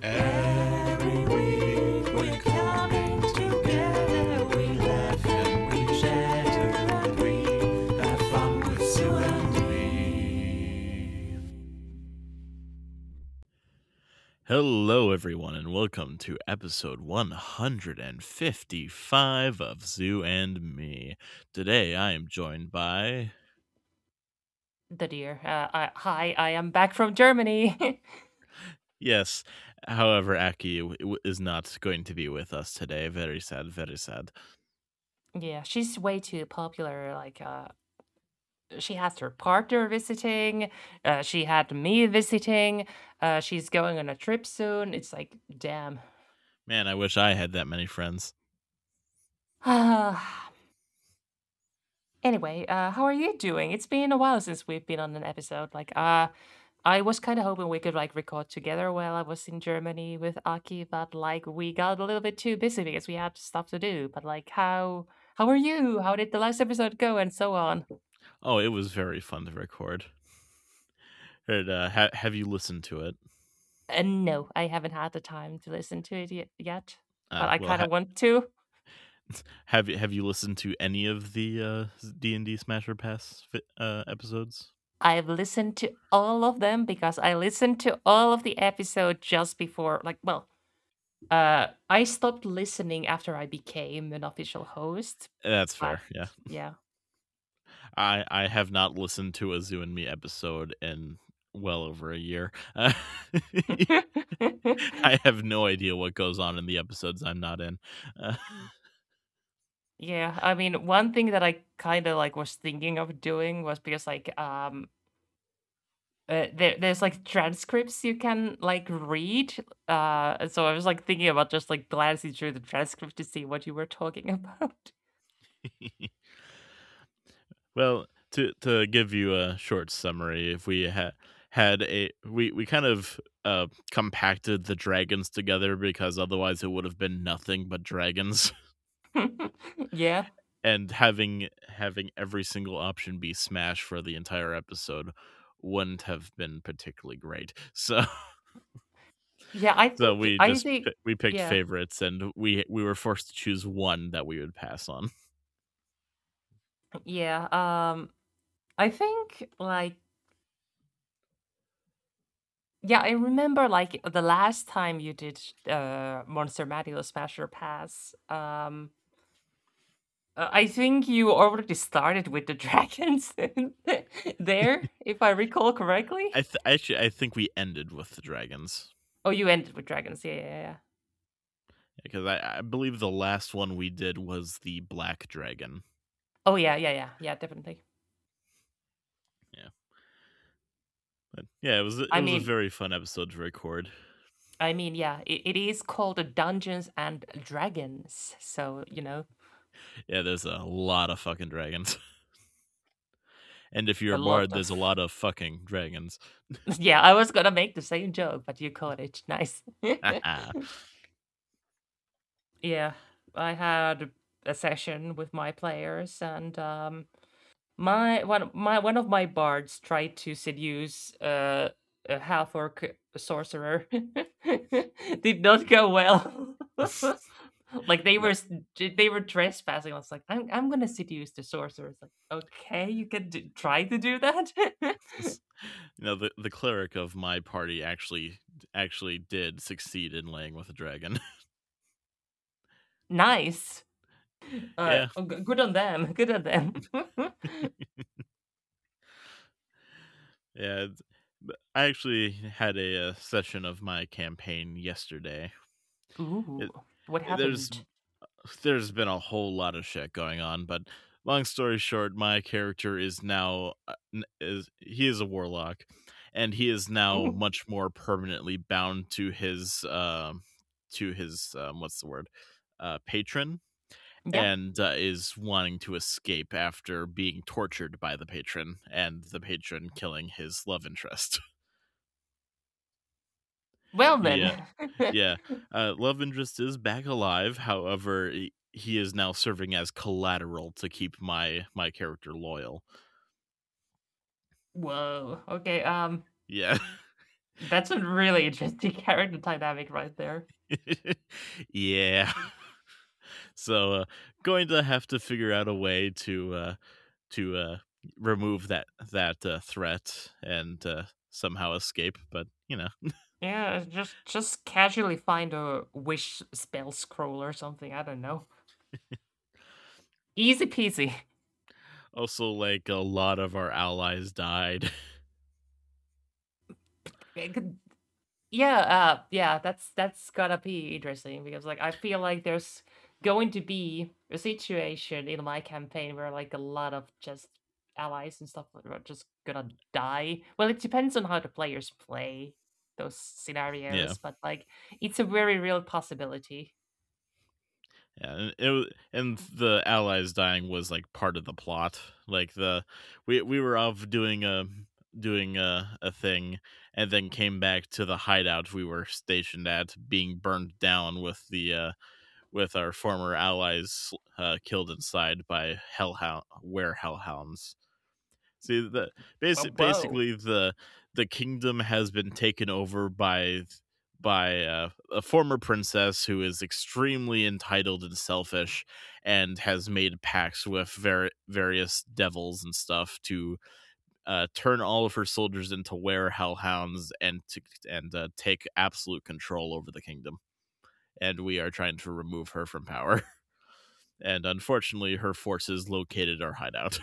Every week we're coming together. We laugh and we chatter and we have fun with Sue and me. Hello, everyone, and welcome to episode 155 of Zoo and Me. Today, I am joined by. The deer. Hi, I am back from Germany. Yes, however, Aki is not going to be with us today. Very sad, very sad. Yeah, she's way too popular. She has her partner visiting. She had me visiting. She's going on a trip soon. It's like, damn. Man, I wish I had that many friends. Anyway, how are you doing? It's been a while since we've been on an episode. I was kind of hoping we could record together while I was in Germany with Aki, but we got a little bit too busy because we had stuff to do. But how are you? How did the last episode go, and so on? Oh, it was very fun to record. And, have you listened to it? No, I haven't had the time to listen to it yet, but I Well, kind of want to. have you listened to any of the D&D Smasher Pass episodes? I've listened to all of them because I listened to all of the episode just before. I stopped listening after I became an official host. That's But fair, yeah. yeah. I have not listened to a Zoo and Me episode in well over a year. I have no idea what goes on in the episodes I'm not in. Yeah, I mean, one thing that I kind of was thinking of doing was because there's transcripts you can read. And so I was thinking about just glancing through the transcript to see what you were talking about. Well, to give you a short summary, if we we kind of compacted the dragons together because otherwise it would have been nothing but dragons. Yeah. And having every single option be smash for the entire episode wouldn't have been particularly great. So Yeah, I so think I think we picked yeah. favorites, and we were forced to choose one that we would pass on. Yeah, I think yeah, I remember the last time you did Monster Manual Smasher Pass. I think you already started with the dragons there, if I recall correctly. I think we ended with the dragons Oh, you ended with dragons. Yeah, yeah, yeah. because I believe the last one we did was the black dragon. Oh, yeah, yeah, yeah, yeah, definitely. Yeah, but yeah, it I was a mean, very fun episode to record. yeah, it is called Dungeons and Dragons, so Yeah, there's a lot of fucking dragons. And if you're a a lot bard, there's a of. lot of fucking dragons. Yeah, I was gonna make the same joke, but you caught it. Nice. Yeah, I had a session with my players, and one of my bards tried to seduce a half orc sorcerer. Did not go well. No, They were trespassing. I was like, I'm gonna seduce the sorcerer. It's like, okay, you can try to do that. the cleric of my party actually did succeed in laying with a dragon. Nice. Yeah. Good on them. Good on them. Yeah, I actually had a session of my campaign yesterday. Ooh, It, what there's happened? there's been a whole lot of shit going on, but long story short, my character is now he is a warlock, and he is now much more permanently bound to his what's the word, patron, Yeah. and is wanting to escape after being tortured by the patron, and the patron killing his love interest. Well he then. Yeah, love interest is back alive. However, he is now serving as collateral to keep my character loyal. Whoa. Okay. Yeah. That's a really interesting character dynamic right there. Yeah. So going to have to figure out a way to remove that threat and somehow escape, but you know. Yeah, just casually find a wish spell scroll or something. I don't know. Easy peasy. Also, like, a lot of our allies died. It could- Yeah, yeah, that's gotta be interesting because like I feel like there's going to be a situation in my campaign where like a lot of just allies and stuff are just gonna die. Well, it depends on how the players play those Yeah. scenarios, but like it's a very real possibility. Yeah, and the allies dying was like part of the plot. Like we were off doing a thing, and then came back to the hideout we were stationed at, being burned down with our former allies killed inside by hellhounds. See, Oh, whoa. basically the kingdom has been taken over by a former princess who is extremely entitled and selfish, and has made pacts with various devils and stuff to turn all of her soldiers into hellhounds, and take absolute control over the kingdom. And we are trying to remove her from power. And unfortunately, her forces located our hideout.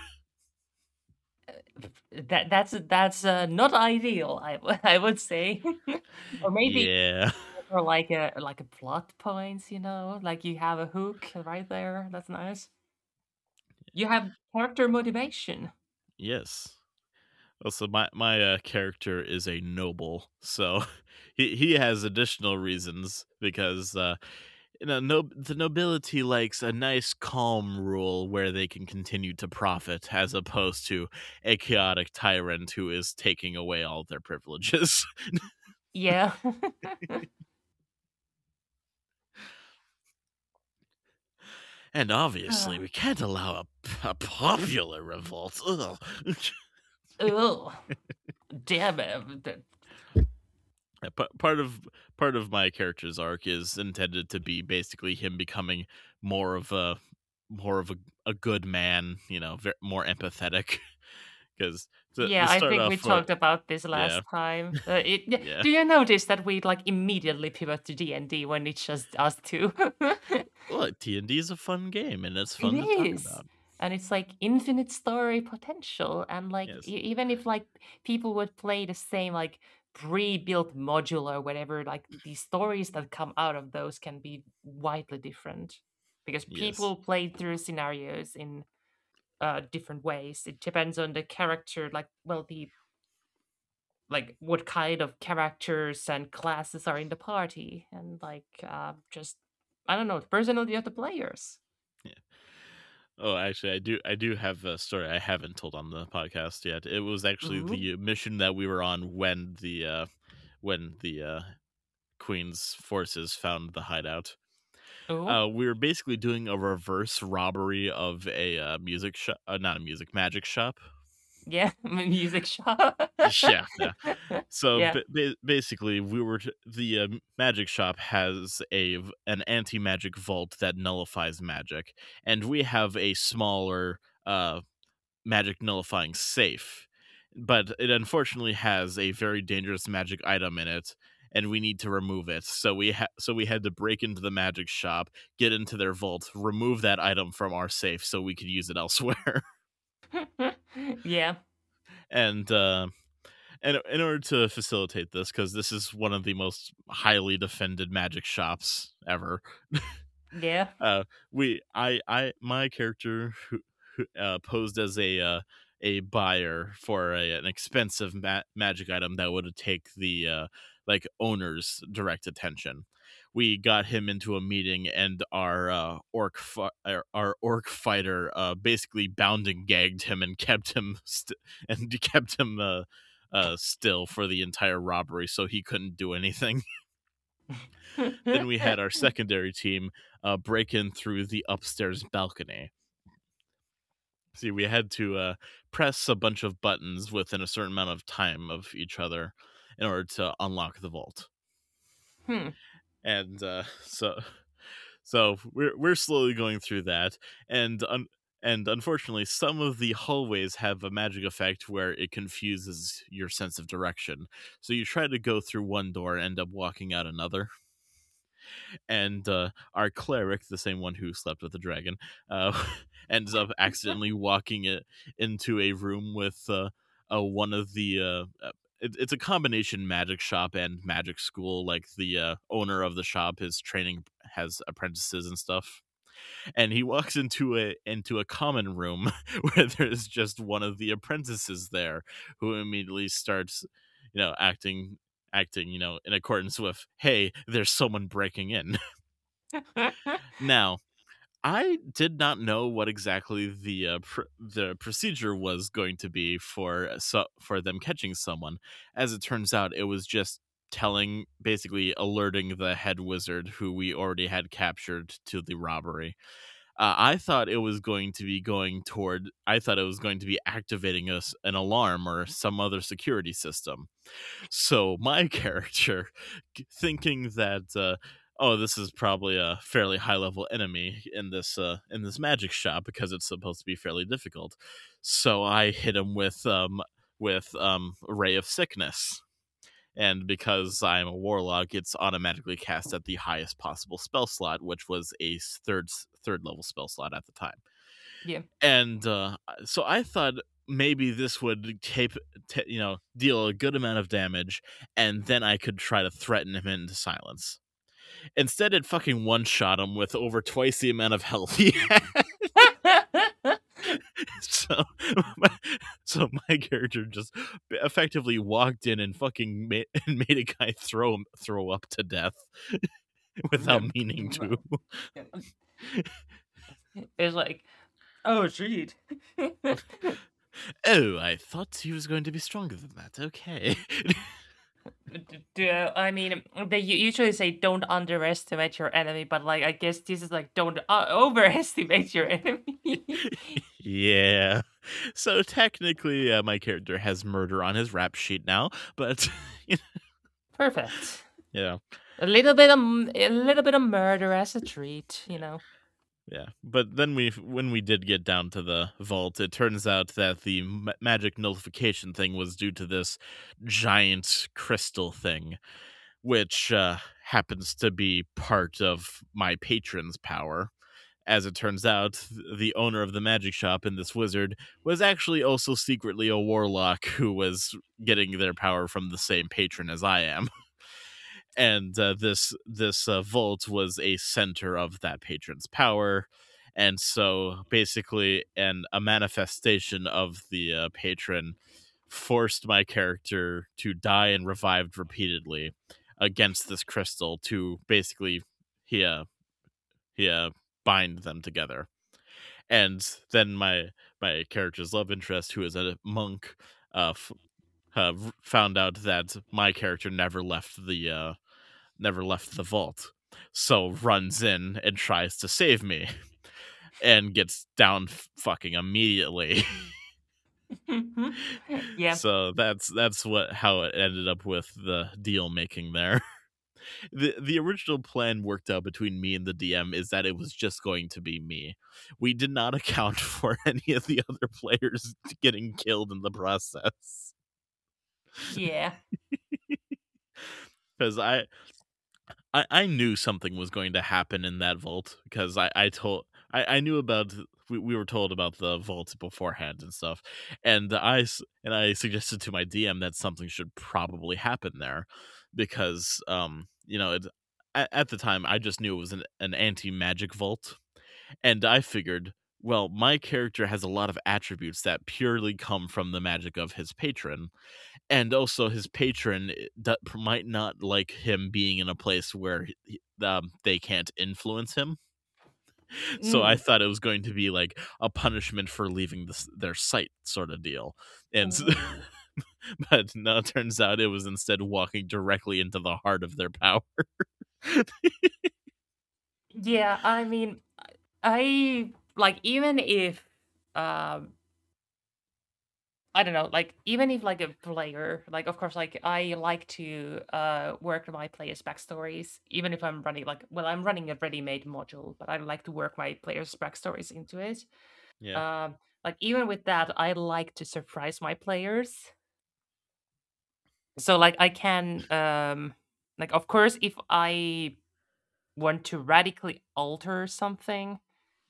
That's not ideal, I would say. Or maybe Yeah. or like a plot point, you know, like you have a hook right there. That's nice. You have character motivation. Yes. Also, my character is a noble, so he has additional reasons because the nobility likes a nice calm rule where they can continue to profit, as opposed to a chaotic tyrant who is taking away all their privileges. Yeah. And obviously, Uh, we can't allow a popular revolt. Ugh. Ugh. Damn it. Part of my character's arc is intended to be basically him becoming more of a more of a good man, more empathetic. Because to Yeah, I start think we off, talked about this yeah, last time. yeah. Do you notice that we like immediately pivot to D&D when it's just us two? Well, TND is a fun game, and it's It fun to talk is. about. And it's like infinite story potential. And like Yes, even if like people would play the same like pre-built module or whatever, like the stories that come out of those can be widely different. Because yes, people play through scenarios in different ways. It depends on the character, like well the like what kind of characters and classes are in the party and like just I don't know, the personality of the players. yeah. Oh, actually, I do have a story I haven't told on the podcast yet. It was actually Ooh. the mission that we were on when the Queen's forces found the hideout. Ooh. We were basically doing a reverse robbery of a music shop, not a magic shop. Yeah, music shop. Yeah, yeah. So Yeah. basically, the magic shop has an anti magic vault that nullifies magic, and we have a smaller magic nullifying safe, but it unfortunately has a very dangerous magic item in it, and we need to remove it. So we had to break into the magic shop, get into their vault, remove that item from our safe so we could use it elsewhere. Yeah. and and in order to facilitate this, because this is one of the most highly defended magic shops ever, Yeah. uh I my character who posed as a buyer for an expensive magic item that would take the like owner's direct attention. We got him into a meeting, and our orc fighter basically bound and gagged him and kept him still for the entire robbery, so he couldn't do anything. Then we had our secondary team break in through the upstairs balcony. See, we had to press a bunch of buttons within a certain amount of time of each other, in order to unlock the vault. Hmm. And so we're slowly going through that, and and unfortunately, some of the hallways have a magic effect where it confuses your sense of direction. So you try to go through one door and end up walking out another. And our cleric, the same one who slept with the dragon, uh, ends up accidentally walking it into a room with one of the. It's a combination magic shop and magic school. Like the owner of the shop is training, has apprentices and stuff, and he walks into a common room where there's just one of the apprentices there, who immediately starts, acting, in accordance with, "Hey, there's someone breaking in." Now, I did not know what exactly the procedure was going to be for them catching someone. As it turns out, it was just basically alerting the head wizard, who we already had captured, to the robbery. I thought it was going to be I thought it was going to be activating an alarm or some other security system. So my character, thinking that, oh, this is probably a fairly high level enemy in this magic shop because it's supposed to be fairly difficult. So I hit him with Ray of Sickness. And because I'm a warlock, it's automatically cast at the highest possible spell slot, which was a third level spell slot at the time. Yeah. And so I thought maybe this would deal a good amount of damage, and then I could try to threaten him into silence. Instead, it fucking one-shot him with over twice the amount of health he had. so, my, so my character just effectively walked in and fucking made a guy throw up to death without meaning to. It's like, oh, shit. Oh, I thought he was going to be stronger than that. Okay. I mean, they usually say don't underestimate your enemy, but like, I guess this is like don't overestimate your enemy. Yeah. So technically, my character has murder on his rap sheet now, but Perfect. yeah. A little bit of murder as a treat, you know. Yeah, but then when we did get down to the vault, it turns out that the magic nullification thing was due to this giant crystal thing, which happens to be part of my patron's power. As it turns out, the owner of the magic shop and this wizard was actually also secretly a warlock who was getting their power from the same patron as I am. And this vault was a center of that patron's power, and so basically a manifestation of the patron forced my character to die and revived repeatedly against this crystal to basically he uh, bind them together. And then my character's love interest, who is a monk, found out that my character never left the vault, so runs in and tries to save me and gets down fucking immediately. Yeah. So that's how it ended up with the deal making there. The original plan worked out between me and the DM is that it was just going to be me. We did not account for any of the other players getting killed in the process. Yeah. Because I knew something was going to happen in that vault, because I knew about, we were told about the vault beforehand and stuff, and I suggested to my DM that something should probably happen there, because at the time I just knew it was an anti-magic vault, and I figured, well, my character has a lot of attributes that purely come from the magic of his patron, and also his patron might not like him being in a place where they can't influence him. So I thought it was going to be like a punishment for leaving their site, sort of deal. And but no, it turns out it was instead walking directly into the heart of their power. Yeah, I mean, I like, even if um I don't know, like even if like a player, like of course, like I like to work my players' backstories, even if I'm running like well, I'm running a ready-made module, but I like to work my players' backstories into it. Yeah. Um, like even with that, I like to surprise my players. So like I can like of course if I want to radically alter something,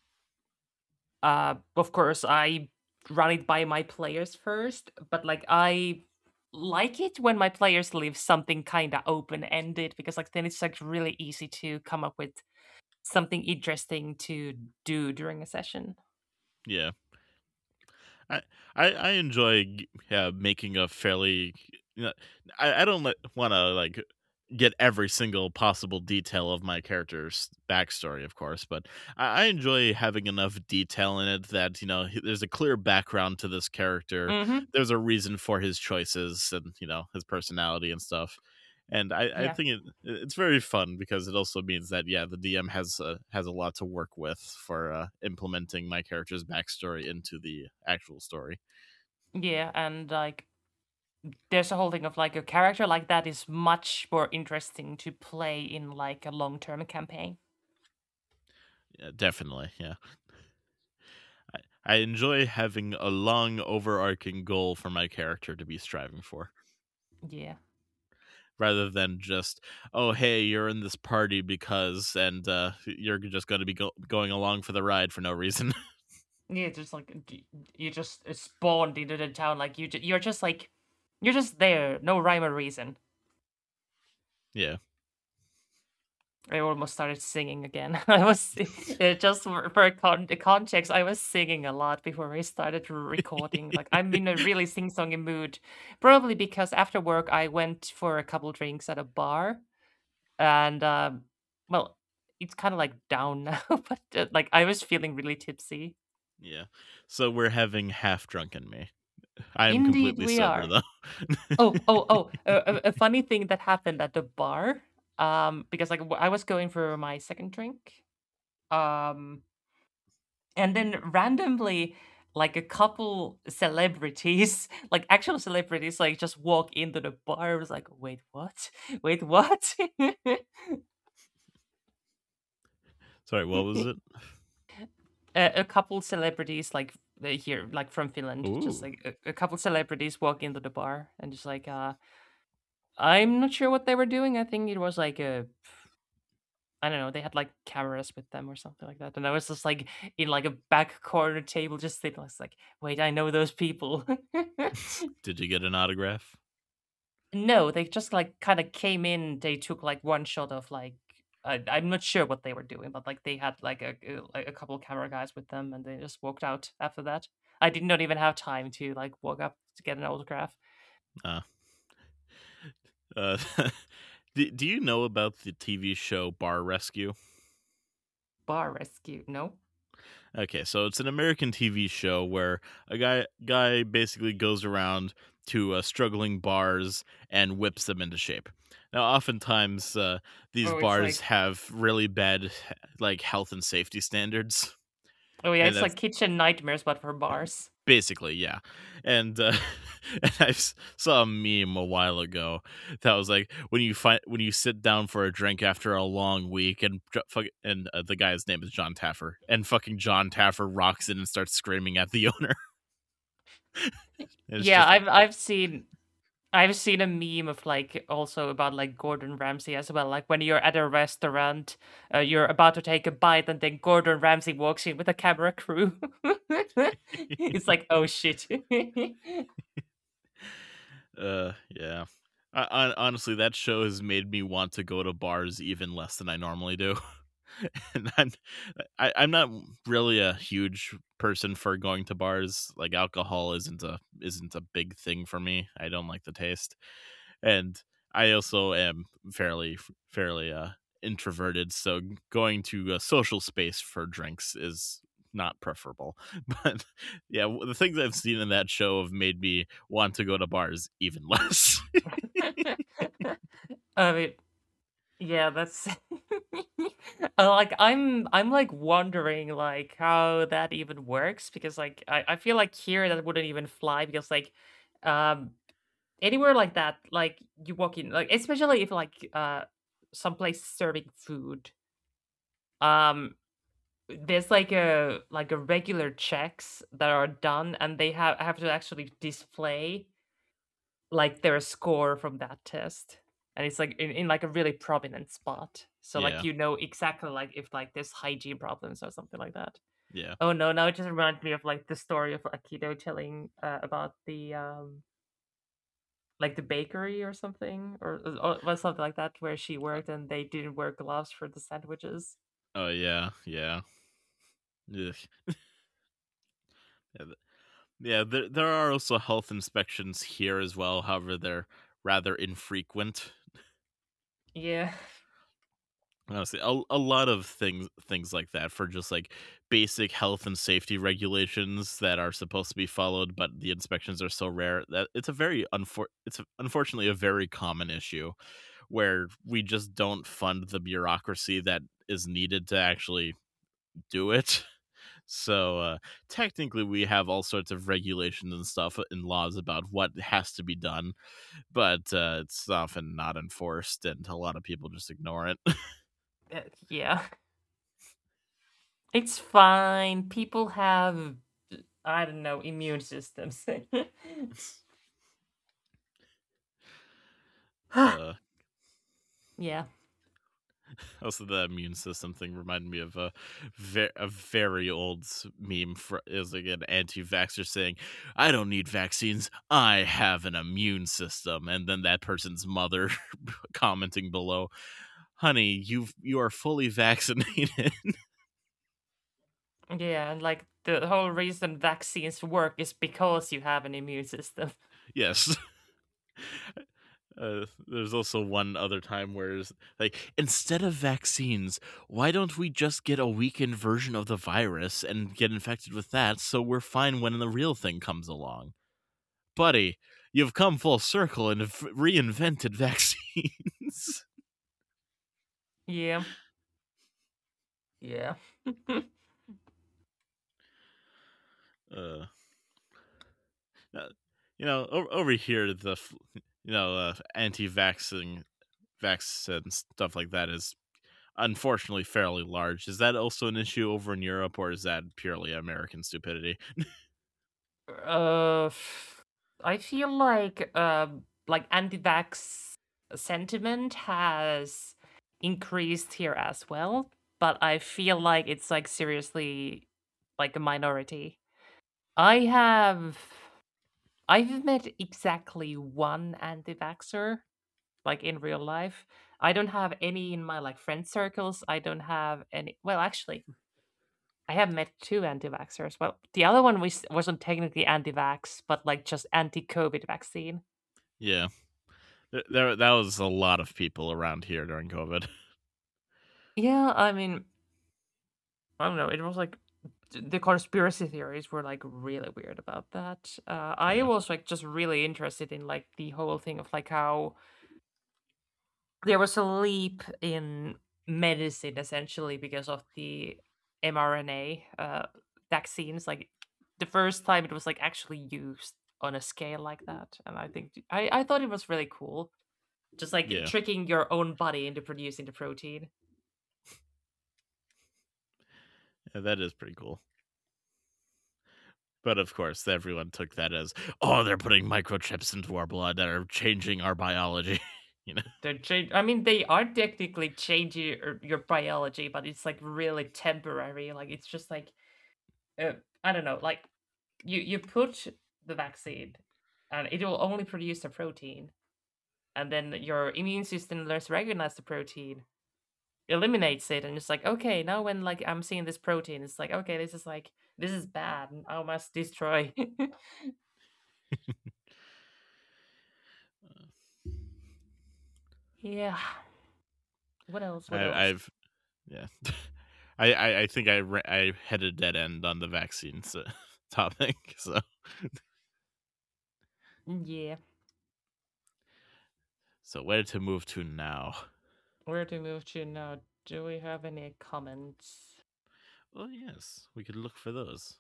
of course I run it by my players first, but like I like it when my players leave something kind of open ended because like then it's like really easy to come up with something interesting to do during a session. Yeah. I I enjoy making a fairly you know, I don't want to like get every single possible detail of my character's backstory, of course, but I enjoy having enough detail in it that there's a clear background to this character. Mm-hmm. There's a reason for his choices and his personality and stuff. And I Yeah. think it's very fun because it also means that the DM has a lot to work with for implementing my character's backstory into the actual story. Yeah, and like there's a whole thing of like a character like that is much more interesting to play in like a long-term campaign. Yeah, definitely, yeah. I enjoy having a long overarching goal for my character to be striving for, Yeah. rather than just, oh hey, you're in this party because, and you're just going to be going along for the ride for no reason. Yeah, just like you just spawned into the town like you're just like you're just there, no rhyme or reason. Yeah. I almost started singing again. I was just for the context. I was singing a lot before I started recording. Like I'm in a really sing-songy mood, probably because after work I went for a couple drinks at a bar, and well, it's kind of like down now, but like I was feeling really tipsy. Yeah. So we're having half drunken me. I am Indeed, completely we sober are. though. Oh! A funny thing that happened at the bar, because like I was going for my second drink, um, and then randomly, like a couple celebrities, like actual celebrities, like just walk into the bar. I was like, wait, what? Wait, what? Sorry, what was it? A couple celebrities, like here, like from Finland, just Ooh. like a couple celebrities walk into the bar and just like, I'm not sure what they were doing. I think it was like a I don't know, they had like cameras with them or something like that. And I was just like in like a back corner table just sitting. I was like, wait, I know those people. Did you get an autograph? No, they just like kind of came in. They took like one shot of like I'm not sure what they were doing, but like they had like a couple camera guys with them, and they just walked out after that. I did not even have time to like walk up to get an autograph. Uh, uh do you know about the TV show Bar Rescue? Bar rescue, no. Okay, so it's an American TV show where a guy basically goes around to struggling bars and whips them into shape. Now, oftentimes these Oh, it's bars like have really bad like health and safety standards, oh yeah, and it's that's like kitchen nightmares, but for bars. basically yeah. And and saw a meme a while ago that was like when you sit down for a drink after a long week and the guy's name is John Taffer, and fucking John Taffer rocks in and starts screaming at the owner. And it's Yeah, just I've seen a meme of like also about like Gordon Ramsay as well. Like when you're at a restaurant, you're about to take a bite, and then Gordon Ramsay walks in with a camera crew. It's like, oh shit. yeah. Honestly, that show has made me want to go to bars even less than I normally do. And I'm not really a huge person for going to bars. Like alcohol isn't a big thing for me. I don't like the taste, and I also am fairly introverted. So going to a social space for drinks is not preferable. But yeah, the things I've seen in that show have made me want to go to bars even less. I mean, yeah, that's Like I'm like wondering like how that even works because like I feel like here that wouldn't even fly because like um anywhere like that like you walk in like especially if like some place serving food um there's like a regular checks that are done and they have to actually display like their score from that test and it's like in like a really prominent spot so like Yeah, you know exactly like if like there's hygiene problems or something like that. yeah. Oh no, now it just reminds me of like the story of Aikido telling about the like the bakery or something or was something like that where she worked and they didn't wear gloves for the sandwiches. Oh yeah, yeah. Ugh. Yeah, yeah, there are also health inspections here as well. However, they're rather infrequent. Yeah. Honestly, a lot of things like that for just like basic health and safety regulations that are supposed to be followed, but the inspections are so rare that it's unfortunately a very common issue where we just don't fund the bureaucracy that is needed to actually do it. So technically, we have all sorts of regulations and stuff and laws about what has to be done, but it's often not enforced, and a lot of people just ignore it. Yeah. It's fine. People have I don't know, immune systems. uh, Yeah. Also, the immune system thing reminded me of a very old meme is like an anti-vaxxer saying, "I don't need vaccines. I have an immune system," and then that person's mother commenting below, "Honey, you are fully vaccinated." Yeah, and like the whole reason vaccines work is because you have an immune system. Yes. There's also one other time where it's like, instead of vaccines, why don't we just get a weakened version of the virus and get infected with that so we're fine when the real thing comes along? Buddy, you've come full circle and have reinvented vaccines. Yeah. Yeah. uh, uh, over here, anti-vaccine vaccine stuff like that is unfortunately fairly large. Is that also an issue over in Europe, or is that purely American stupidity? Uh, I feel like anti-vax sentiment has increased here as well, but I feel like it's like seriously like a minority. I have I've met exactly one anti-vaxxer like in real life. I don't have any in my like friend circles. I don't have any. Well, actually, I have met two anti-vaxxers. Well, the other one wasn't technically anti-vax, but like just anti-COVID vaccine. Yeah, there that was a lot of people around here during COVID. Yeah, I mean, I don't know. It was like the conspiracy theories were like really weird about that. I Yeah, was like just really interested in like the whole thing of like how there was a leap in medicine essentially because of the mRNA vaccines. Like the first time it was like actually used on a scale like that, and I think I thought it was really cool. Just like yeah, tricking your own body into producing the protein. yeah, that is pretty cool. But of course, everyone took that as, oh, they're putting microchips into our blood that are changing our biology. you know, They're change. I mean, they are technically changing your biology, but it's like really temporary. Like it's just like I don't know. Like you put the vaccine, and it will only produce the protein, and then your immune system learns to recognize the protein, eliminates it, and it's like okay, now when like I'm seeing this protein, it's like okay, this is bad, and I must destroy. Yeah. What else? What else? I've yeah, I think I had a dead end on the vaccines topic. Yeah. So where to move to now? Where to move to now? Do we have any comments? Well, yes, we could look for those.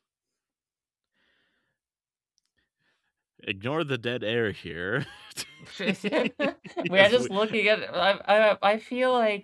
Ignore the dead air here. We are Yes, just looking at. I feel like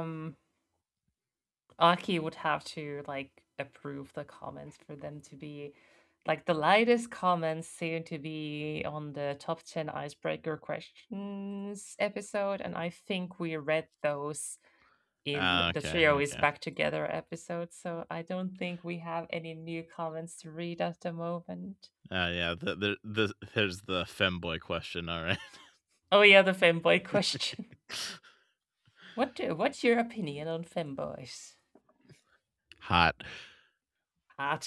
Aki would have to like approve the comments for them to be like the lightest comments seem to be on the top 10 icebreaker questions episode, and I think we read those in the okay, trio is okay. back together episode, so I don't think we have any new comments to read at the moment. Yeah, there's the femboy question, all right. Oh yeah, the femboy question. What's your opinion on femboys? Hot. Hot.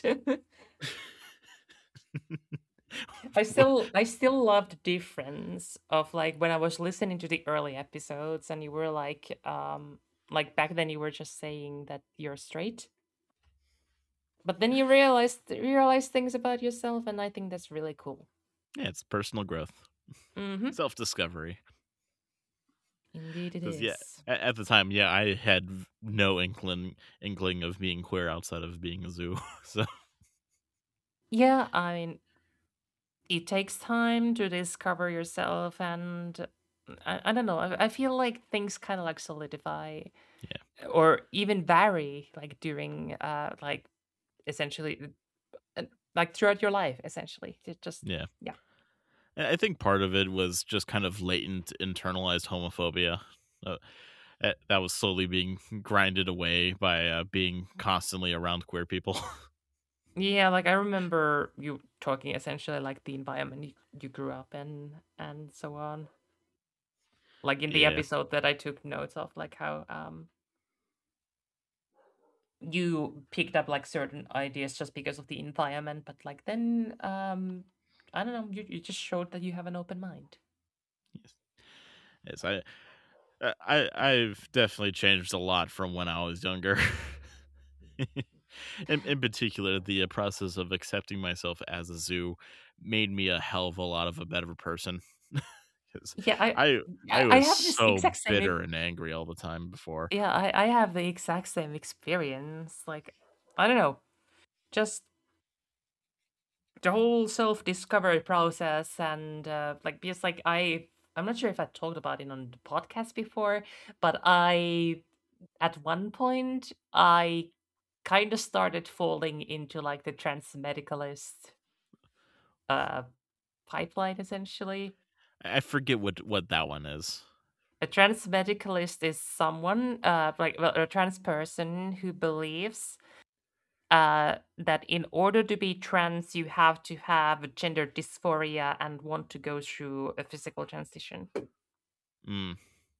I still love the difference of like when I was listening to the early episodes and you were like back then you were just saying that you're straight. But then you realize things about yourself, and I think that's really cool. Yeah, it's personal growth, Mm-hmm. self-discovery. Indeed it Because yeah, is. at the time, yeah, I had no inkling of being queer outside of being a zoo. So Yeah, I mean it takes time to discover yourself, and I don't know. I feel like things kind of like solidify or even vary like during like essentially like throughout your life essentially. It just yeah, yeah. and I think part of it was just kind of latent internalized homophobia. That was slowly being grinded away by being constantly around queer people. Yeah, like I remember you talking essentially like the environment you grew up in and so on. Like in the Yeah, episode that I took notes of, like how you picked up like certain ideas just because of the environment, but like then I don't know, you just showed that you have an open mind. yes, I've definitely changed a lot from when I was younger. In particular, the process of accepting myself as a zoo made me a hell of a lot of a better person. 'Cause Yeah, I I I I was have this so exact same bitter and angry all the time before. yeah, I have the exact same experience. Like I don't know, just the whole self-discovery process and like because like I'm not sure if I talked about it on the podcast before, but I at one point I kind of started falling into like the transmedicalist uh pipeline essentially. I forget what that one is. A transmedicalist is someone like well, a trans person who believes that in order to be trans, you have to have gender dysphoria and want to go through a physical transition. Mm.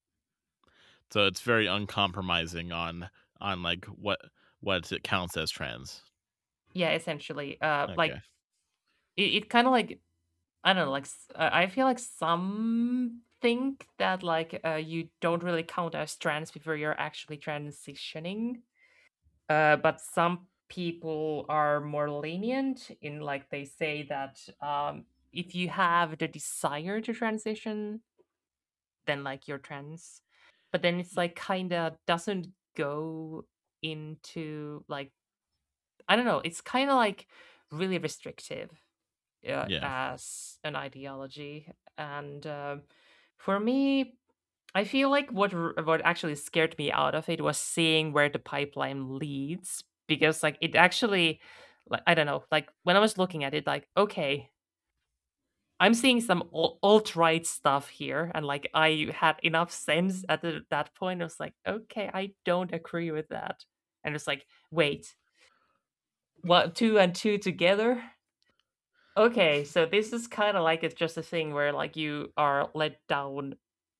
So it's very uncompromising on like what it counts as trans. Yeah, essentially. Like Okay. it kind of like I don't know. Like I feel like some think that like you don't really count as trans before you're actually transitioning. But some people are more lenient in like they say that if you have the desire to transition, then like you're trans. But then it's like kind of doesn't go into like I don't know. It's kind of like really restrictive Yeah. as an ideology, and for me, I feel like what actually scared me out of it was seeing where the pipeline leads because like it actually like I don't know like when I was looking at it like okay I'm seeing some alt right stuff here and like I had enough sense at that point I was like okay I don't agree with that and it's like wait what two and two together. Okay, so this is kind of like it's just a thing where like you are let down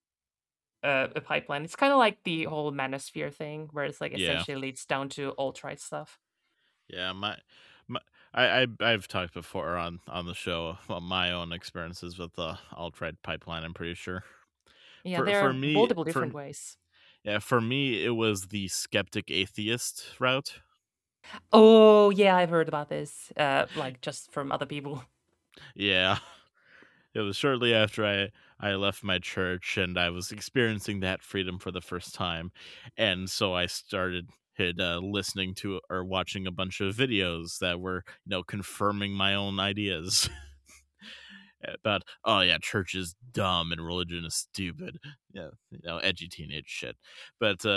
a pipeline. It's kind of like the whole manosphere thing, where it's like Yeah. essentially leads down to alt-right stuff. Yeah, my I've talked before on the show about my own experiences with the alt-right pipeline, I'm pretty sure. Yeah, For there for are me multiple for different ways. yeah, for me it was the skeptic atheist route. Oh yeah, I've heard about this. Like just from other people. Yeah. It was shortly after I left my church and I was experiencing that freedom for the first time. And so I started listening to or watching a bunch of videos that were, confirming my own ideas about, oh yeah, church is dumb and religion is stupid. Yeah, edgy teenage shit. But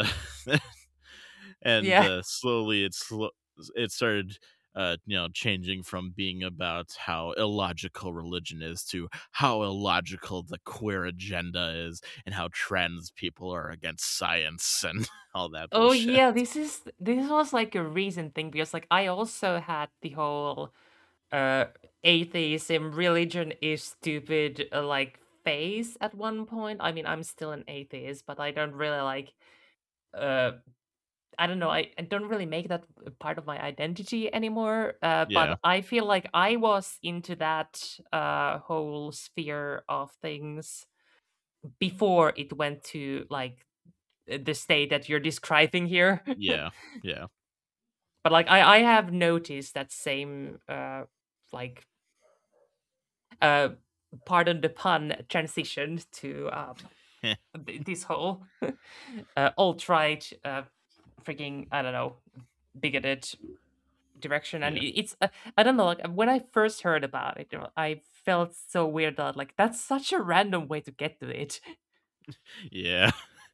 and Yeah. slowly it started changing from being about how illogical religion is to how illogical the queer agenda is and how trans people are against science and all that Oh bullshit. yeah, this was like a recent thing because like I also had the whole uh atheism religion is stupid like phase at one point. I mean, I'm still an atheist, but I don't really like uh I don't know, I don't really make that a part of my identity anymore. Yeah, But I feel like I was into that whole sphere of things before it went to like the state that you're describing here. yeah, yeah, But like I have noticed that same like uh pardon the pun transition to this whole alt-right freaking I don't know bigoted direction. And yeah, it's I don't know, like when I first heard about it, I felt so weird that like that's such a random way to get to it. yeah.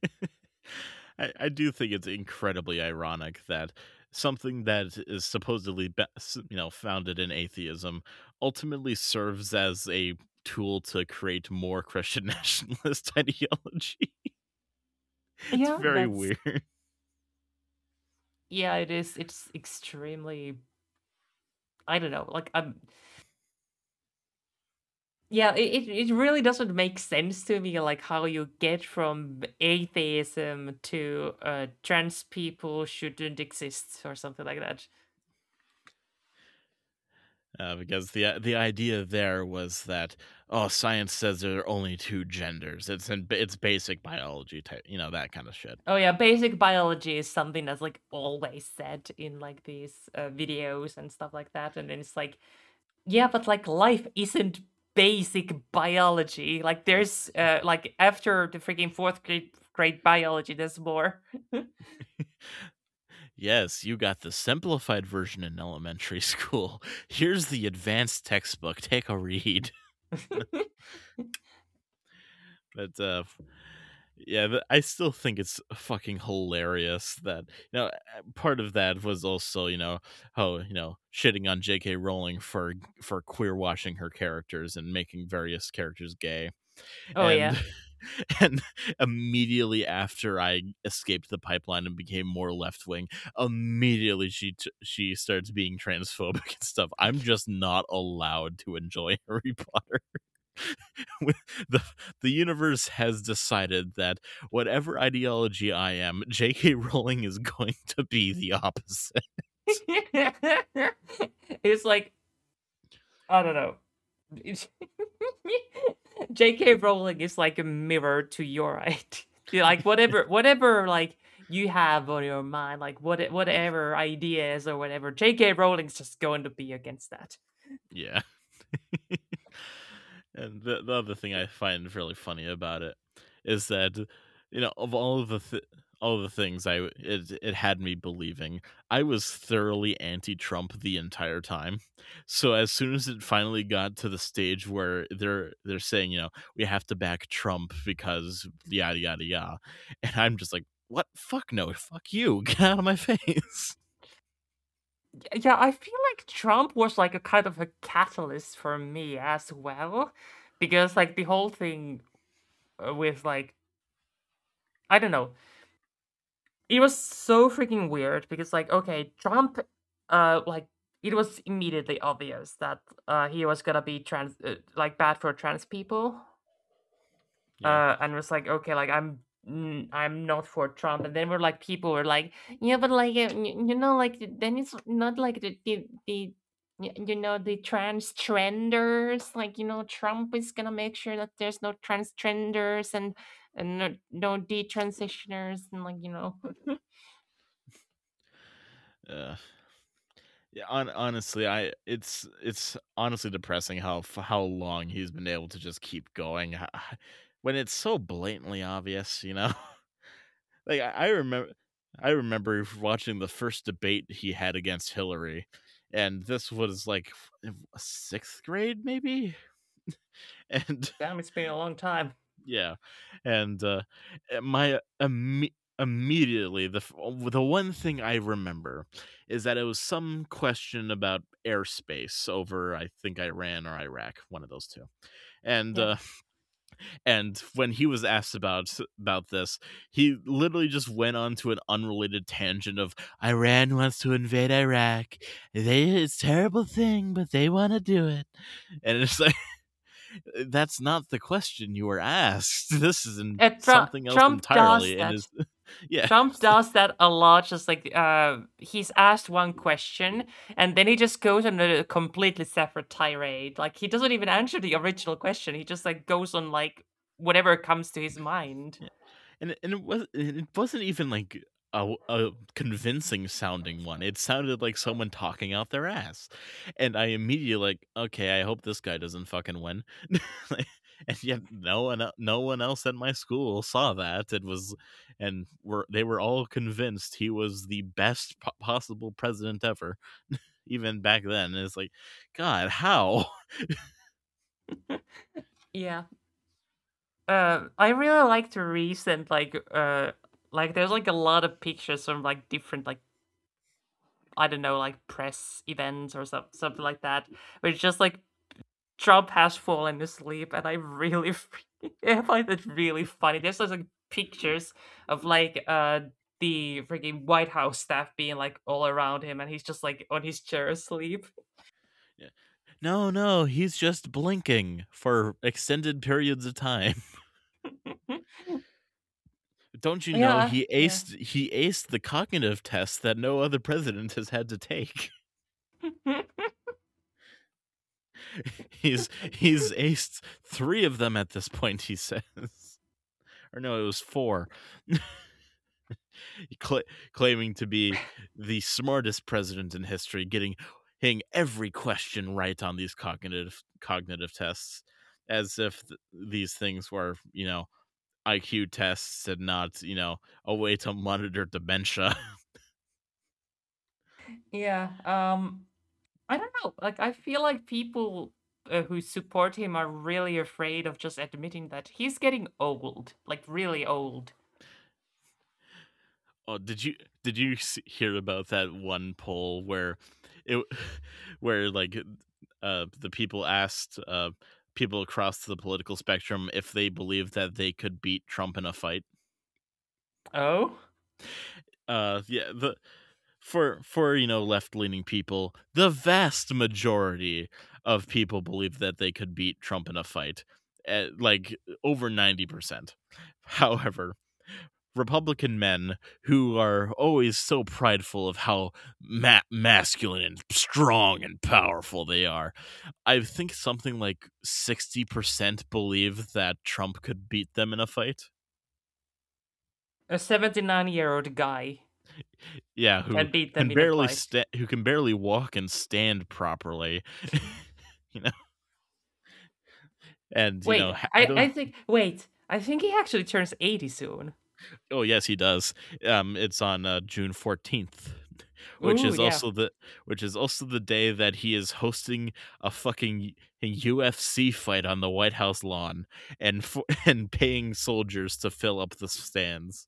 I do think it's incredibly ironic that something that is supposedly founded in atheism ultimately serves as a tool to create more Christian nationalist ideology. It's Yeah, very that's weird. yeah, it is. It's extremely I don't know, like yeah, it really doesn't make sense to me, like how you get from atheism to trans people shouldn't exist or something like that. Because the idea there was that, oh, science says there are only two genders. It's basic biology type, that kind of shit. Oh yeah, basic biology is something that's like always said in like these videos and stuff like that, and then it's like, yeah, but like life isn't basic biology. Like there's like after the freaking fourth grade biology, there's more. Yes, you got the simplified version in elementary school. Here's the advanced textbook. Take a read. But yeah, I still think it's fucking hilarious that part of that was also how shitting on J.K. Rowling for queer washing her characters and making various characters gay, Oh and yeah. and immediately after I escaped the pipeline and became more left wing, immediately she starts being transphobic and stuff. I'm just not allowed to enjoy Harry Potter. the the universe has decided that whatever ideology I am, J.K. Rowling is going to be the opposite. It's like I don't know. It's- J.K. Rowling is like a mirror to your right. Like whatever like you have on your mind, like whatever ideas or whatever, J.K. Rowling's just going to be against that. Yeah. And the other thing I find really funny about it is that of all of the things it had me believing, I was thoroughly anti-Trump the entire time. So as soon as it finally got to the stage where they're saying, we have to back Trump because yada yada yada, and I'm just like, what? Fuck no, fuck you, get out of my face. Yeah, I feel like Trump was like a kind of a catalyst for me as well, because like the whole thing with like I don't know, it was so freaking weird because like okay, Trump, like it was immediately obvious that he was gonna be trans, like bad for trans people, Yeah. and it was like okay, like I'm not for Trump, and then we're like people were like yeah, but like you know, like then it's not like you know the transgenders, like you know Trump is gonna make sure that there's no transgenders and no detransitioners and like you know. uh, Yeah, honestly, it's honestly depressing how long he's been able to just keep going when it's so blatantly obvious, you know. Like I remember watching the first debate he had against Hillary, and this was like sixth grade maybe, and Damn, it's been a long time. yeah, and my immediately the one thing I remember is that it was some question about airspace over, I think, Iran or Iraq, one of those two, and Yeah. and when he was asked about this, he literally just went on to an unrelated tangent of Iran wants to invade Iraq. It's a terrible thing, but they want to do it, and it's like that's not the question you were asked. This is something else Trump does entirely, and that. is yeah. Trump does that a lot. Just like he's asked one question and then he just goes on a completely separate tirade. Like he doesn't even answer the original question. He just like goes on like whatever comes to his mind. And it wasn't even like a convincing sounding one. It sounded like someone talking out their ass, and I immediately like, okay, I hope this guy doesn't fucking win. And yet, no one else at my school saw that. They were all convinced he was the best possible president ever, even back then. And it's like, God, how? Yeah. I really like the recent like there's like a lot of pictures from like different like I don't know like press events or something like that. Where it's just like Trump has fallen asleep, and I really I find it really funny. There's like pictures of like the freaking White House staff being like all around him, and he's just like on his chair asleep. Yeah. No, he's just blinking for extended periods of time. Don't you know Yeah, he yeah. aced the cognitive test that no other president has had to take? He's aced 3 of them at this point, he says. Or no, it was 4. Claiming to be the smartest president in history, hitting every question right on these cognitive tests, as if these things were, IQ tests and not, a way to monitor dementia. Yeah. I don't know. Like I feel like people who support him are really afraid of just admitting that he's getting old, like really old. Oh, did you hear about that one poll where it where like the people asked people across the political spectrum if they believed that they could beat Trump in a fight? Oh? Yeah, for left-leaning people, the vast majority of people believe that they could beat Trump in a fight, like over 90%. However, Republican men who are always so prideful of how masculine and strong and powerful they are, I think something like 60% believe that Trump could beat them in a fight. A 79-year-old guy Yeah, who can beat them can in a barely fight. who can barely walk and stand properly. you know, and Wait, I don't. I think he actually turns 80 soon. Oh yes, he does. It's on June 14th, which Ooh, is yeah. also the day that he is hosting a fucking UFC fight on the White House lawn and paying soldiers to fill up the stands.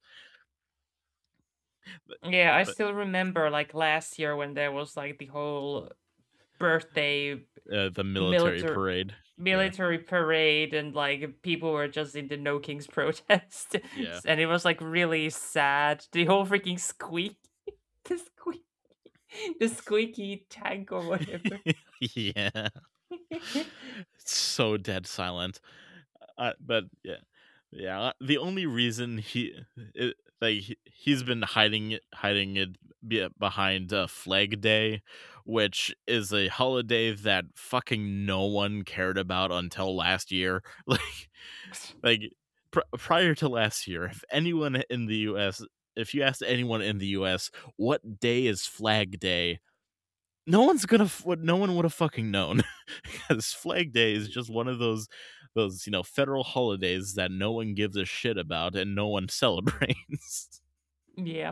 Yeah, I But still remember like last year when there was like the whole birthday the military military parade. Yeah, military parade and like people were just in the No Kings protest yeah, and it was like really sad. The whole freaking the squeak the squeaky tank or whatever. yeah. It's so dead silent. But yeah, yeah. The only reason he's been hiding it behind Flag Day, which is a holiday that fucking no one cared about until last year. Like prior to last year, if you asked anyone in the U.S. what day is Flag Day, no one's gonna no one would have fucking known because Flag Day is just one of those federal holidays that no one gives a shit about and no one celebrates. Yeah.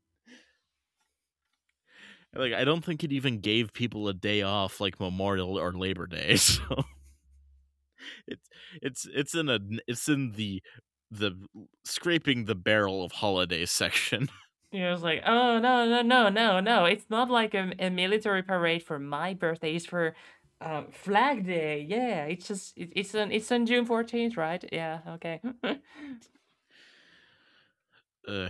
Like, I don't think it even gave people a day off like Memorial or Labor Day. So it's it's in the scraping the barrel of holidays section. Yeah, it's like, oh no, no, no, no, no. It's not like a military parade for my birthday. It's for Flag Day. Yeah, it's just it's on June 14th, right? Yeah, okay. Ugh.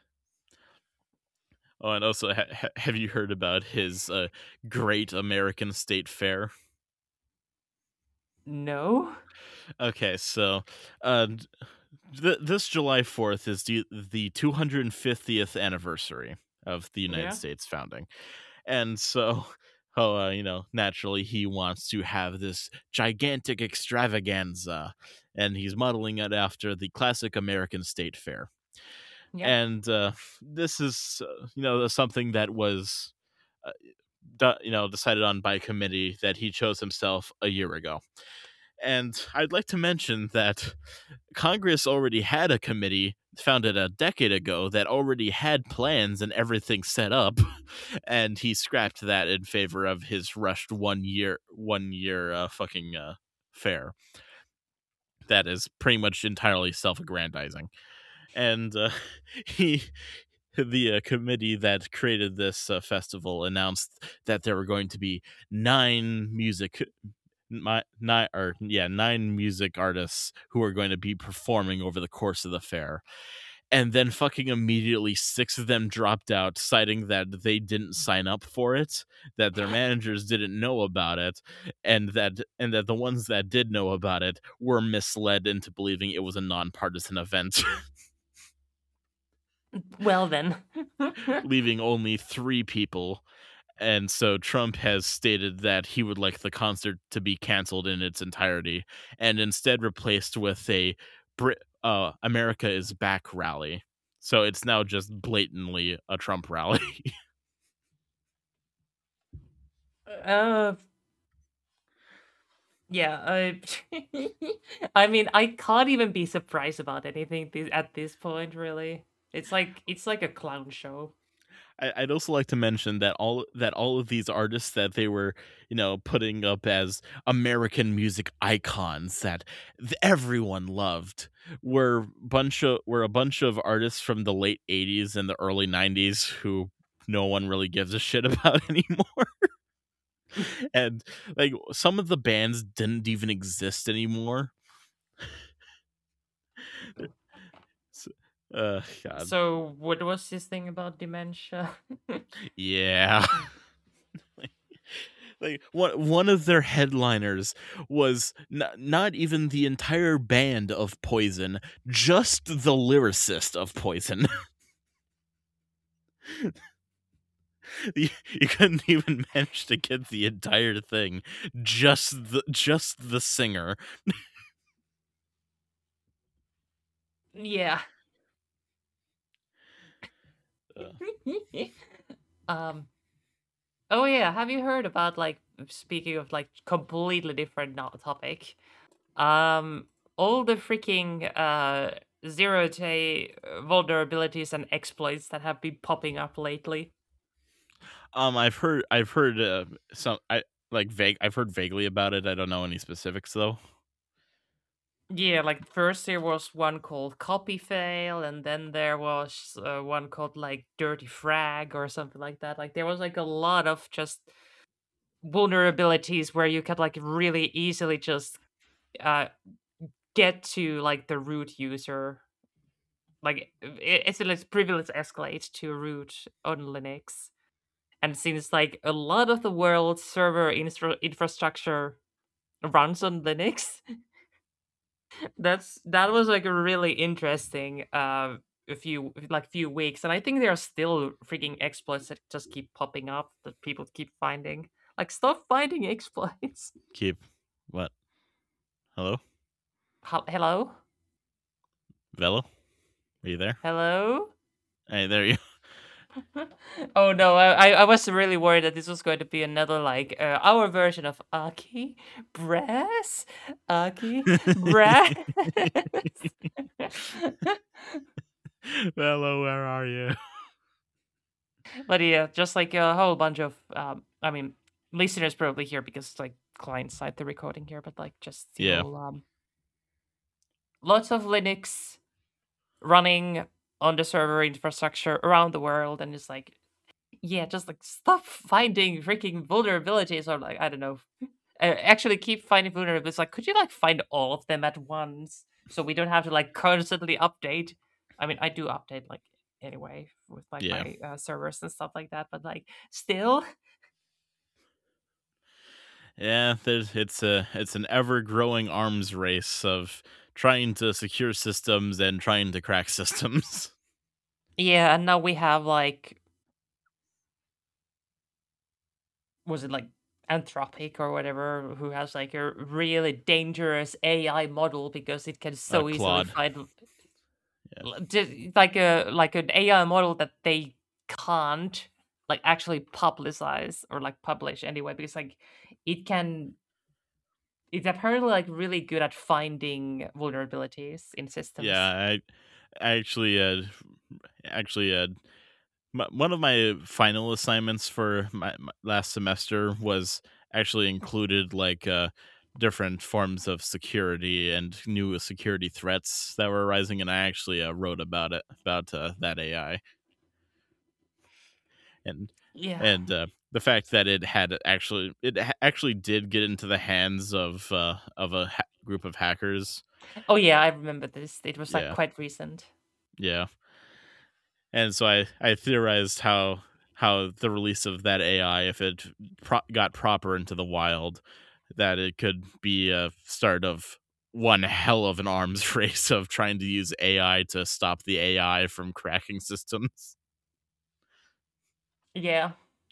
Oh, and also, have you heard about his Great American State Fair? No. Okay, so this July 4th is the 250th anniversary of the United Yeah. States founding. And so, naturally, he wants to have this gigantic extravaganza, and he's modeling it after the classic American State Fair. Yeah. And this is, something that was, decided on by committee that he chose himself a year ago. And I'd like to mention that Congress already had a committee founded a decade ago that already had plans and everything set up, and he scrapped that in favor of his rushed 1 year fucking fair. That is pretty much entirely self-aggrandizing. And the committee that created this festival announced that there were going to be 9 music artists who are going to be performing over the course of the fair. And then fucking immediately 6 of them dropped out, citing that they didn't sign up for it, that their managers didn't know about it, and that the ones that did know about it were misled into believing it was a nonpartisan event. Well then. Leaving only 3 people. And so Trump has stated that he would like the concert to be canceled in its entirety and instead replaced with a America is Back rally. So it's now just blatantly a Trump rally. uh yeah, I mean, I can't even be surprised about anything at this point, really. It's like a clown show. I'd also like to mention that all of these artists that they were, putting up as American music icons that everyone loved were a bunch of artists from the late 80s and the early 90s who no one really gives a shit about anymore. And like some of the bands didn't even exist anymore. God. So, what was this thing about dementia? Yeah. Like one of their headliners was not even the entire band of Poison, just the lyricist of Poison. You couldn't even manage to get the entire thing, just the singer. Yeah. um Oh yeah, have you heard about, like, speaking of like completely different topic, all the freaking zero day vulnerabilities and exploits that have been popping up lately? I've heard some I've heard vaguely about it. I don't know any specifics though. Yeah, like first there was one called Copy Fail, and then there was one called like Dirty Frag or something like that. Like there was like a lot of just vulnerabilities where you could like really easily just uh get to like the root user, like it's a privilege escalate to root on Linux. And since like a lot of the world's server infrastructure runs on Linux, that was like a really interesting a few weeks. And I think there are still freaking exploits that just keep popping up that people keep finding. Like, stop finding exploits. Keep what? Hello, Hello, Velo, are you there? hello. Hey, there you. Oh no, I was really worried that this was going to be another like our version of Aki Brass. Aki Brass. Hello, where are you? But yeah, just like a whole bunch of I mean listeners probably here because it's like client side the recording here, but like just the Yeah. whole lots of Linux running on the server infrastructure around the world, and it's like yeah, just like stop finding freaking vulnerabilities or like I don't know. Actually keep finding vulnerabilities. Like, could you like find all of them at once so we don't have to like constantly update? I mean, I do update like anyway with like Yeah. my servers and stuff like that, but like still, Yeah, it's an ever growing arms race of trying to secure systems and trying to crack systems. yeah. And now we have like, was it like Anthropic or whatever, who has like a really dangerous AI model because it can so easily Claude. find Yeah. like an AI model that they can't like actually publicize or like publish anyway because like it can it's apparently like really good at finding vulnerabilities in systems. Yeah, I actually one of my final assignments for my last semester was actually included like different forms of security and new security threats that were arising, and I actually wrote about it about that AI and Yeah. the fact that actually did get into the hands of group of hackers. Oh yeah, I remember this. It was like Yeah, quite recent. yeah. And so I theorized how the release of that AI, if it got proper into the wild, that it could be a start of one hell of an arms race of trying to use AI to stop the AI from cracking systems. Yeah.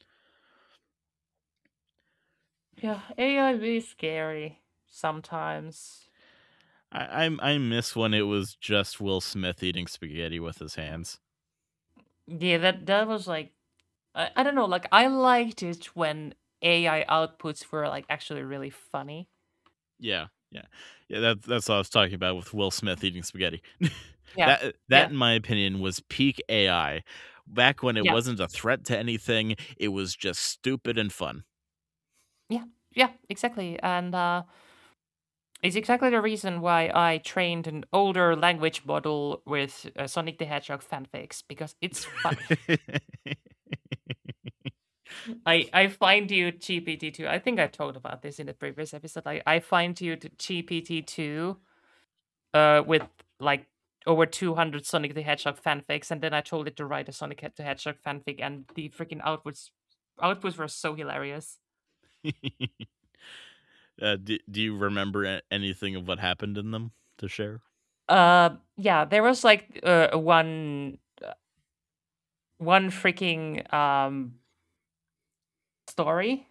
Yeah, AI is scary sometimes. I miss when it was just Will Smith eating spaghetti with his hands. Yeah, that was like I don't know, like I liked it when AI outputs were like actually really funny. Yeah, yeah, yeah. That's what I was talking about with Will Smith eating spaghetti. Yeah. that, Yeah. in my opinion, was peak AI. Back when it Yeah. wasn't a threat to anything, it was just stupid and fun. Yeah. Yeah, exactly. And it's exactly the reason why I trained an older language model with Sonic the Hedgehog fanfics because it's funny. I find you GPT-2. I think I talked about this in the previous episode. I find you to GPT-2 with like over 200 Sonic the Hedgehog fanfics, and then I told it to write a Sonic the Hedgehog fanfic, and the freaking outputs were so hilarious. Do you remember anything of what happened in them to share? Yeah, there was like one freaking story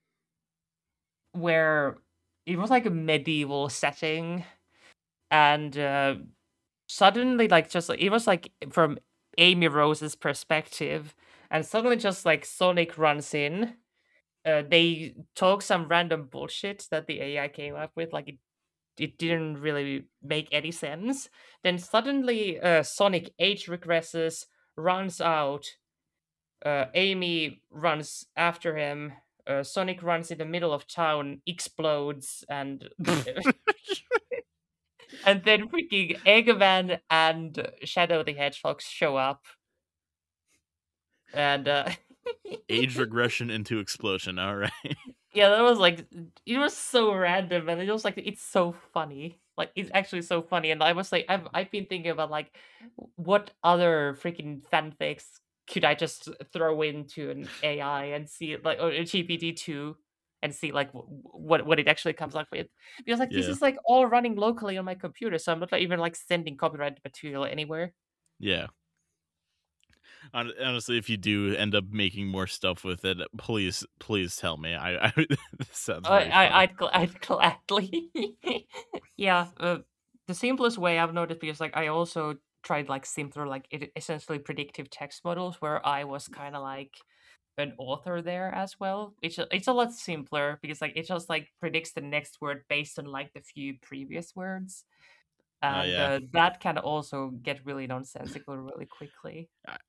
where it was like a medieval setting, and suddenly like just it was like from Amy Rose's perspective, and suddenly just like Sonic runs in. They talk some random bullshit that the AI came up with, like it didn't really make any sense. Then suddenly Sonic age regresses, runs out. Amy runs after him. Sonic runs in the middle of town, explodes, and and then freaking Eggman and Shadow the Hedgehog show up, and Age regression into explosion. All right. yeah, that was like it was so random, and it was like it's so funny. Like it's actually so funny, and I was like, I've been thinking about like what other freaking fanfics could I just throw into an AI and see like or a GPT-2 and see like what it actually comes up with because like this Yeah. is like all running locally on my computer, so I'm not like, even like sending copyrighted material anywhere. Yeah. Honestly, if you do end up making more stuff with it, please tell me. This sounds very funny. I'd gladly. Yeah, the simplest way I've noticed because like I also tried like simpler, like essentially predictive text models, where I was kind of like an author there as well. It's a lot simpler because like it just like predicts the next word based on like the few previous words, and Yeah. that can also get really nonsensical really quickly.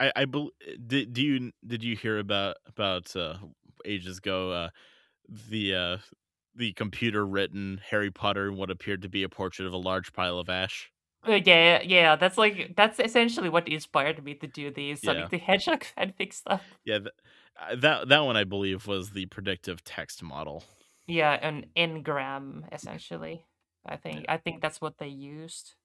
Did you hear about ages ago the uh the computer written Harry Potter and what appeared to be a portrait of a large pile of ash? Yeah, yeah, that's essentially what inspired me to do the Yeah. Sonic the Hedgehog fanfic stuff. Yeah, that one I believe was the predictive text model. Yeah, an engram essentially. Yeah. I think that's what they used.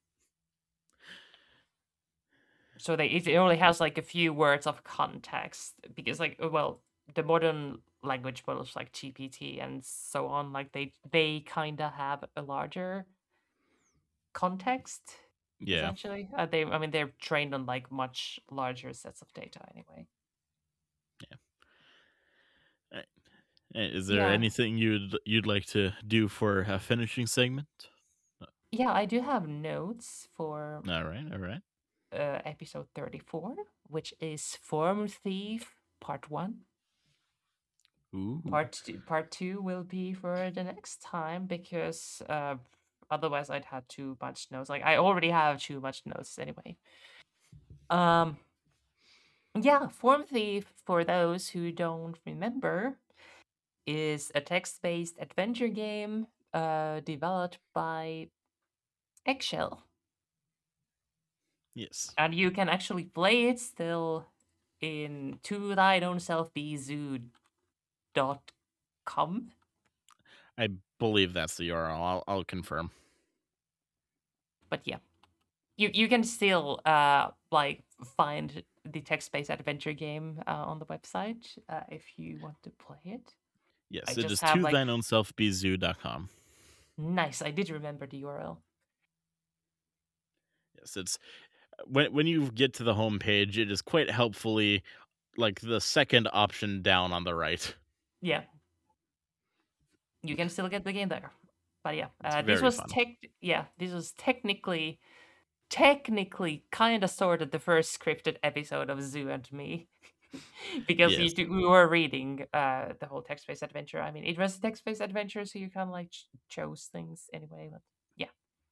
So it only has like a few words of context because like well the modern language models like GPT and so on like they kind of have a larger context Yeah. essentially. They I mean they're trained on like much larger sets of data anyway. Uh, Is there Yeah, anything you'd like to do for a finishing segment? yeah, I do have notes for All right, all right. episode 34, which is Form Thief Part 1. Ooh. Part two will be for the next time because otherwise I'd have too much notes. Like I already have too much notes anyway. Um yeah, Form Thief, for those who don't remember, is a text-based adventure game developed by Eggshell. Yes. And you can actually play it still in to thine own self be zoo.com. I believe that's the URL. I'll confirm. But yeah, you can still like find the text-based adventure game on the website if you want to play it. I Yes, it just is have to like thine own self be zoo.com. nice. I did remember the URL. Yes, it's when you get to the home page, it is quite helpfully like the second option down on the right. Yeah, you can still get the game there. But yeah, It's very fun. this was technically kind of sort of the first scripted episode of Zoo and Me. Because Yes. we were reading the whole text-based adventure. I mean, it was a text-based adventure, so you kind of like chose things anyway. But yeah,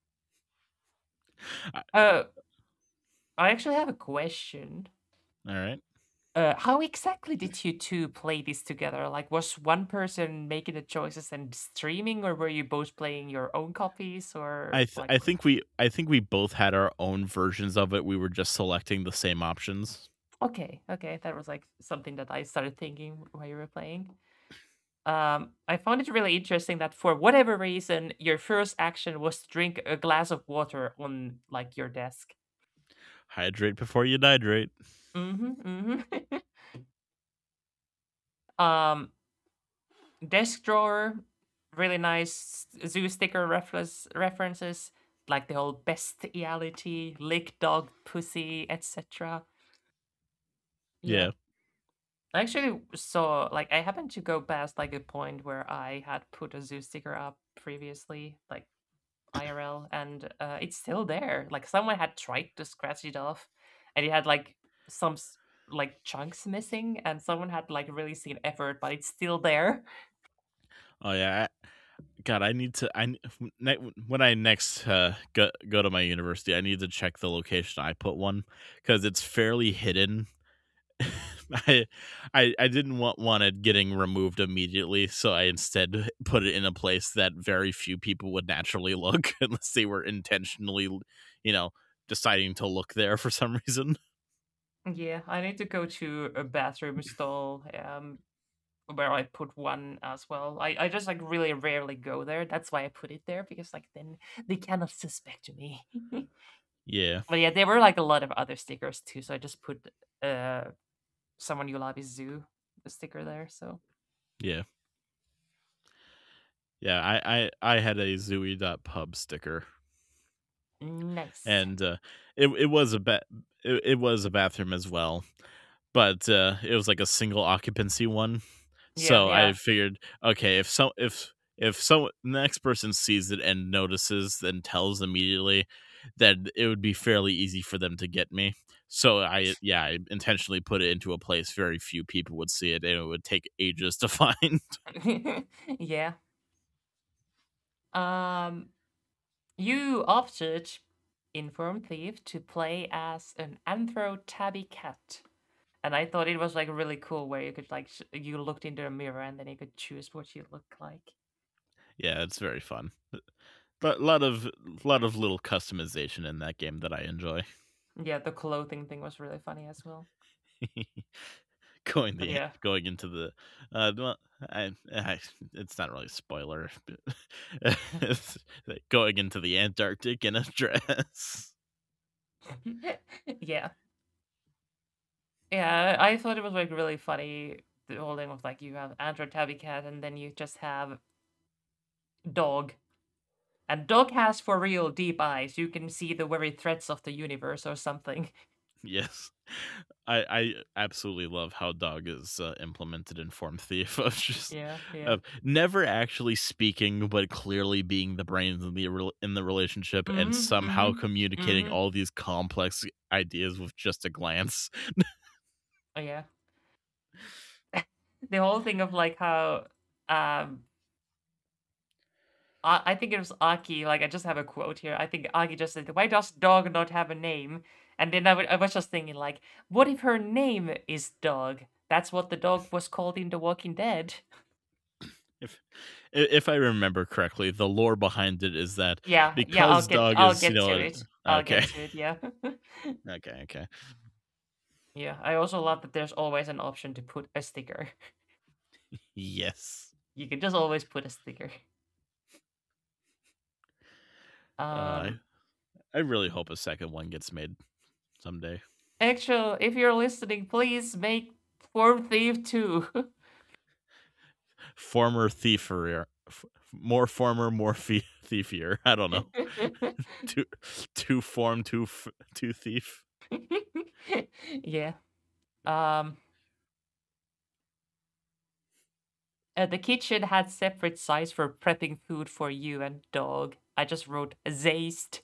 I- uh, I actually have a question. All right. How exactly did you two play this together? Like, was one person making the choices and streaming, or were you both playing your own copies, or like? I think we both had our own versions of it. We were just selecting the same options. Okay, okay, that was like something that I started thinking while you were playing. I found it really interesting that for whatever reason, your first action was to drink a glass of water on like your desk. Hydrate before you dihydrate. Mm-hmm. um, desk drawer, really nice zoo sticker references, like the whole bestiality, lick dog, pussy, etc. Yeah. Yeah. I actually saw like I happened to go past like a point where I had put a zoo sticker up previously, like IRL, and it's still there. Like someone had tried to scratch it off, and it had like some like chunks missing, and someone had like really seen effort, but it's still there. Oh yeah. God, I need to. When I next go to my university, I need to check the location I put one because it's fairly hidden. I I didn't want it getting removed immediately, so I instead put it in a place that very few people would naturally look unless they were intentionally, you know, deciding to look there for some reason. Yeah, I need to go to a bathroom stall where I put one as well. I just like really rarely go there. That's why I put it there because like then they cannot suspect me. Yeah, But yeah, there were like a lot of other stickers too, so I just put someone you love is zoo the sticker there. So yeah, yeah. I had a Zooey.pub sticker, nice. and it was it was a bathroom as well, but it was like a single occupancy one. Yeah, So I yeah. figured, okay, if the next person sees it and notices and tells immediately, then it would be fairly easy for them to get me. So I intentionally put it into a place very few people would see it, and it would take ages to find. Yeah. Um, you opted in Form Thief to play as an Anthro tabby cat. And I thought it was like really cool where you could like you looked into a mirror and then you could choose what you look like. Yeah, it's very fun. But a lot of little customization in that game that I enjoy. Yeah, the clothing thing was really funny as well. going But the yeah. going into the well, it's not really a spoiler. But it's like going into the Antarctic in a dress. Yeah. Yeah, I thought it was like really funny. The whole thing was like you have Andrew Tabby Cat and then you just have Dog. And Dog has for real deep eyes. You can see the very threats of the universe or something. Yes, I absolutely love how Dog is implemented in Form Thief. Of just Yeah, yeah. of never actually speaking, but clearly being the brains in the relationship, and Mm-hmm, somehow mm-hmm, communicating mm-hmm. all these complex ideas with just a glance. Oh yeah. The whole thing of like how um I think it was Aki, like I just have a quote here. I think Aki just said, "Why does Dog not have a name?" And then I was just thinking like, what if her name is Dog? That's what the dog was called in The Walking Dead. If if I remember correctly, the lore behind it is that Yeah, yeah, because Dog I'll is, get to it. I'll okay, get to it, yeah. okay. Yeah, I also love that there's always an option to put a sticker. Yes. You can just always put a sticker. Uh, Um I really hope a second one gets made someday. Actual, if you're listening, please make Form Thief 2. Former thiefer, more former, more thiefier. I don't know. Two form, two thief. Yeah. The kitchen had separate size for prepping food for you and Dog. I just wrote Zaist.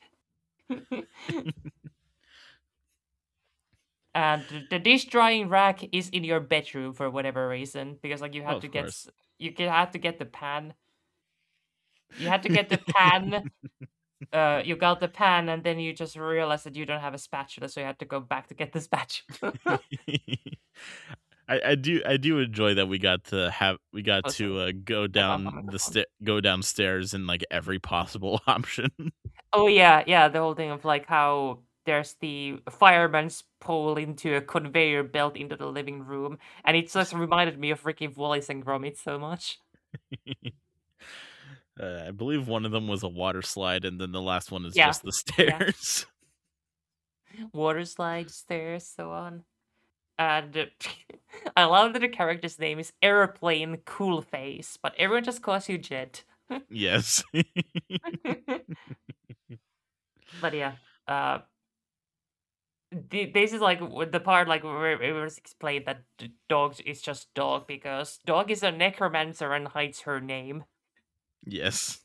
And the dish drying rack is in your bedroom for whatever reason because like you Oh, had to of get course. had to get the pan. You had to get the pan. You got the pan and then you just realized that you don't have a spatula, so you had to go back to get the spatula. I do enjoy that we got Oh, sorry. to go Step off my microphone. go downstairs in like every possible option. Oh yeah, yeah, the whole thing of like how there's the fireman's pole into a conveyor belt into the living room, and it just reminded me of Ricky Wallace and Gromit so much. I believe one of them was a water slide, and then the last one is Yeah, just the yeah. stairs. Water slide, stairs, so on. And I love that the character's name is Airplane Cool Face, but everyone just calls you Jet. Yes. But yeah, this is like the part like where it was explained that Dog is just Dog because Dog is a necromancer and hides her name. Yes.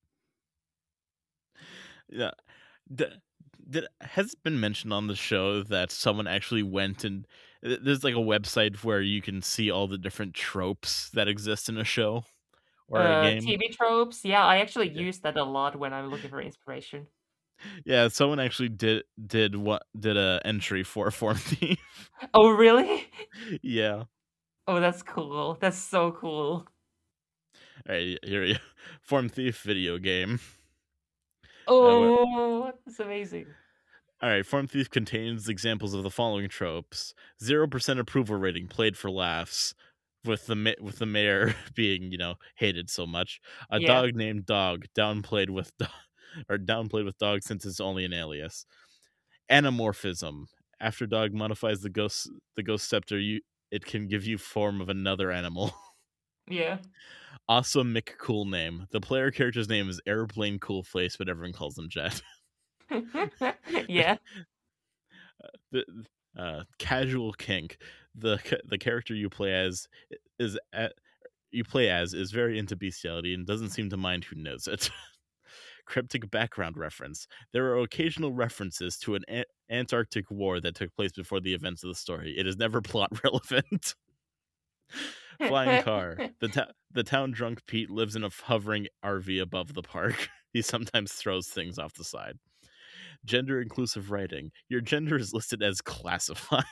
Yeah. D- has it been mentioned on the show that someone actually went and there's like a website where you can see all the different tropes that exist in a show or a game? TV tropes, yeah, I actually Yeah. use that a lot when I'm looking for inspiration. Yeah, someone actually did a entry for Form Thief. Oh, really? Yeah. Oh, that's cool. That's so cool. All right, here you Form Thief video game. Oh, that's amazing. All right, Form Thief contains examples of the following tropes: 0% approval rating, played for laughs, with the mayor being hated so much. A Yeah, dog named Dog, downplayed with or downplayed with Dog since it's only an alias. Anamorphism: after Dog modifies the ghost scepter, it can give you form of another animal. yeah. Awesome McCool name: the player character's name is Airplane Cool Face, but everyone calls him Jet. Yeah, the Casual kink: the character you play as is at, you play as is very into bestiality and doesn't seem to mind who knows it. Cryptic background reference. There are occasional references to an Antarctic war that took place before the events of the story. It is never plot relevant. Flying car. The town drunk Pete lives in a hovering RV above the park. He sometimes throws things off the side. Gender inclusive writing. Your gender is listed as classified.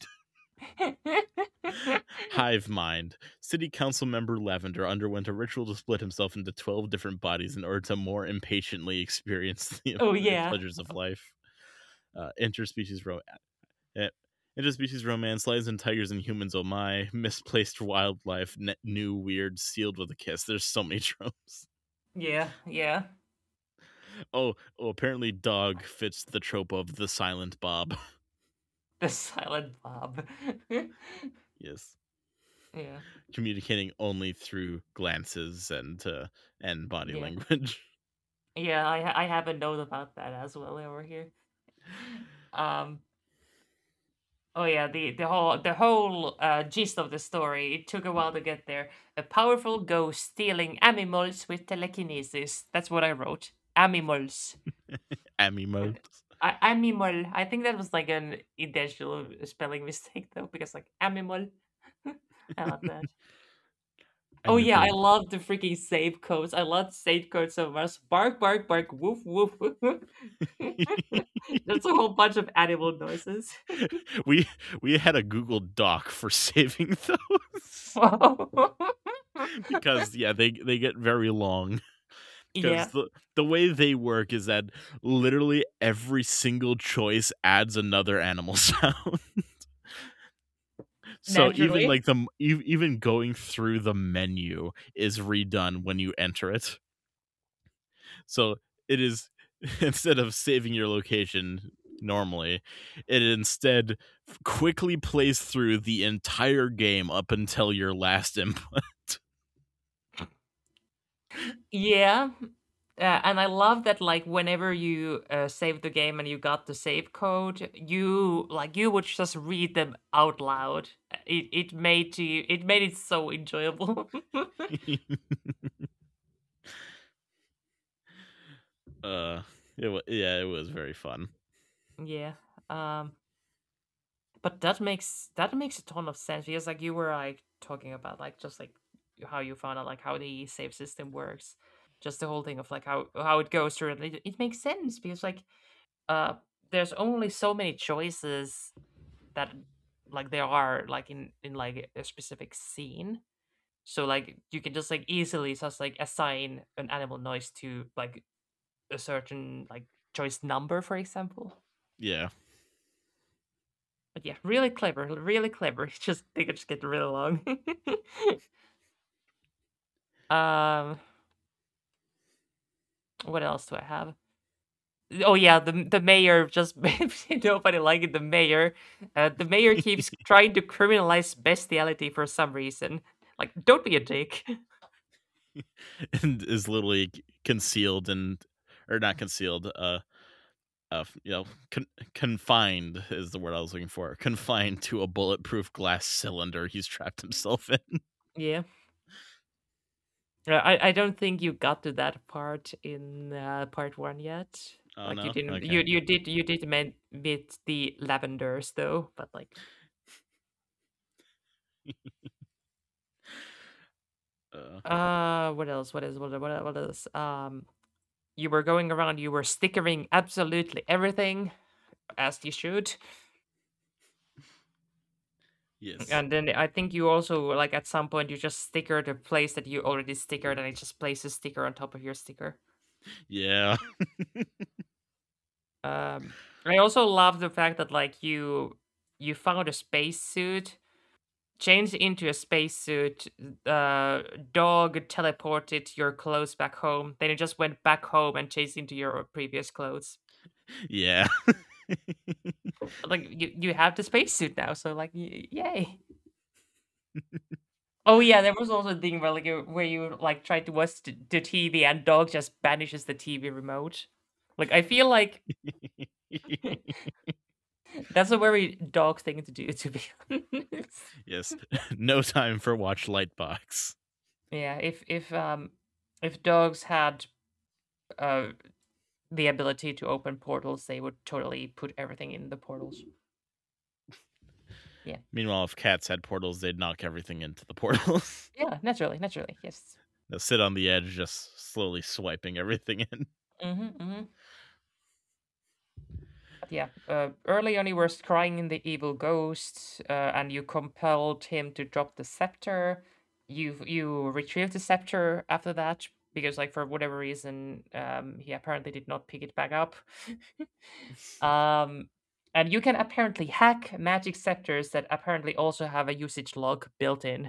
Hive mind. City council member Lavender underwent a ritual to split himself into 12 different bodies in order to more impatiently experience the Oh yeah. pleasures of life. Interspecies romance, lions and tigers and humans, oh my. Misplaced wildlife, new, weird, sealed with a kiss. There's so many tropes. Yeah. Oh, apparently dog fits the trope of the silent Bob. The silent Bob. Yes. Yeah. Communicating only through glances and body Yeah. language. Yeah, I have a note about that as well over here. Oh yeah, the whole gist of the story. It took a while to get there. A powerful ghost stealing animals with telekinesis. That's what I wrote. Animals. Animals. Animal. I think that was like an intentional spelling mistake though, because like animal. I love that. Oh yeah, I love the freaking save codes. I love save codes so much. Bark, bark, bark, woof, woof. There's a whole bunch of animal noises. we had a Google Doc for saving those because they get very long. Yeah. Because the way they work is that literally every single choice adds another animal sound. So Naturally. even like even going through the menu is redone when you enter it. So it is instead of saving your location normally, it instead quickly plays through the entire game up until your last input. Yeah. And I love that like whenever you save the game and you got the save code, you would just read them out loud. It made it so enjoyable. It was very fun. Yeah. But that makes a ton of sense because like you were like talking about like just like how you found out like how the save system works. Just the whole thing of like how it goes through it makes sense because like uh there's only so many choices that like there are like in like a specific scene. So like you can just like easily just like assign an animal noise to like a certain like choice number, for example. Yeah. But yeah, really clever, really clever. It's just they could just get really long. um, what else do I have? Oh yeah, the mayor just nobody liked the mayor. The mayor keeps trying to criminalize bestiality for some reason. Like, don't be a dick. And is literally concealed or not concealed, confined is the word I was looking for. Confined to a bulletproof glass cylinder he's trapped himself in. Yeah. I don't think you got to that part in part 1 yet. Oh, Like no? you didn't Okay. you did meet the lavenders though, but like what else? What else? You were going around, you were stickering absolutely everything as you should. Yes. And then I think you also like at some point you just stickered a place that you already stickered and it just places a sticker on top of your sticker. Yeah. I also love the fact that like you found a spacesuit, changed into a spacesuit, dog teleported your clothes back home, then you just went back home and changed into your previous clothes. Yeah. Like you have the spacesuit now, so like yay. Oh yeah, there was also a thing where like where you like try to watch the TV and dog just banishes the TV remote. Like I feel like that's a very dog thing to do, to be honest. Yes. No time for watch Lightbox. Yeah, if dogs had uh, the ability to open portals, they would totally put everything in the portals. Yeah. Meanwhile, if cats had portals, they'd knock everything into the portals. Yeah, naturally, yes. They'll sit on the edge, just slowly swiping everything in. Mm-hmm. But yeah, early on he was crying in the evil ghost, and you compelled him to drop the scepter. You retrieved the scepter after that because, like, for whatever reason, he apparently did not pick it back up. um, and you can apparently hack magic scepters that apparently also have a usage log built in.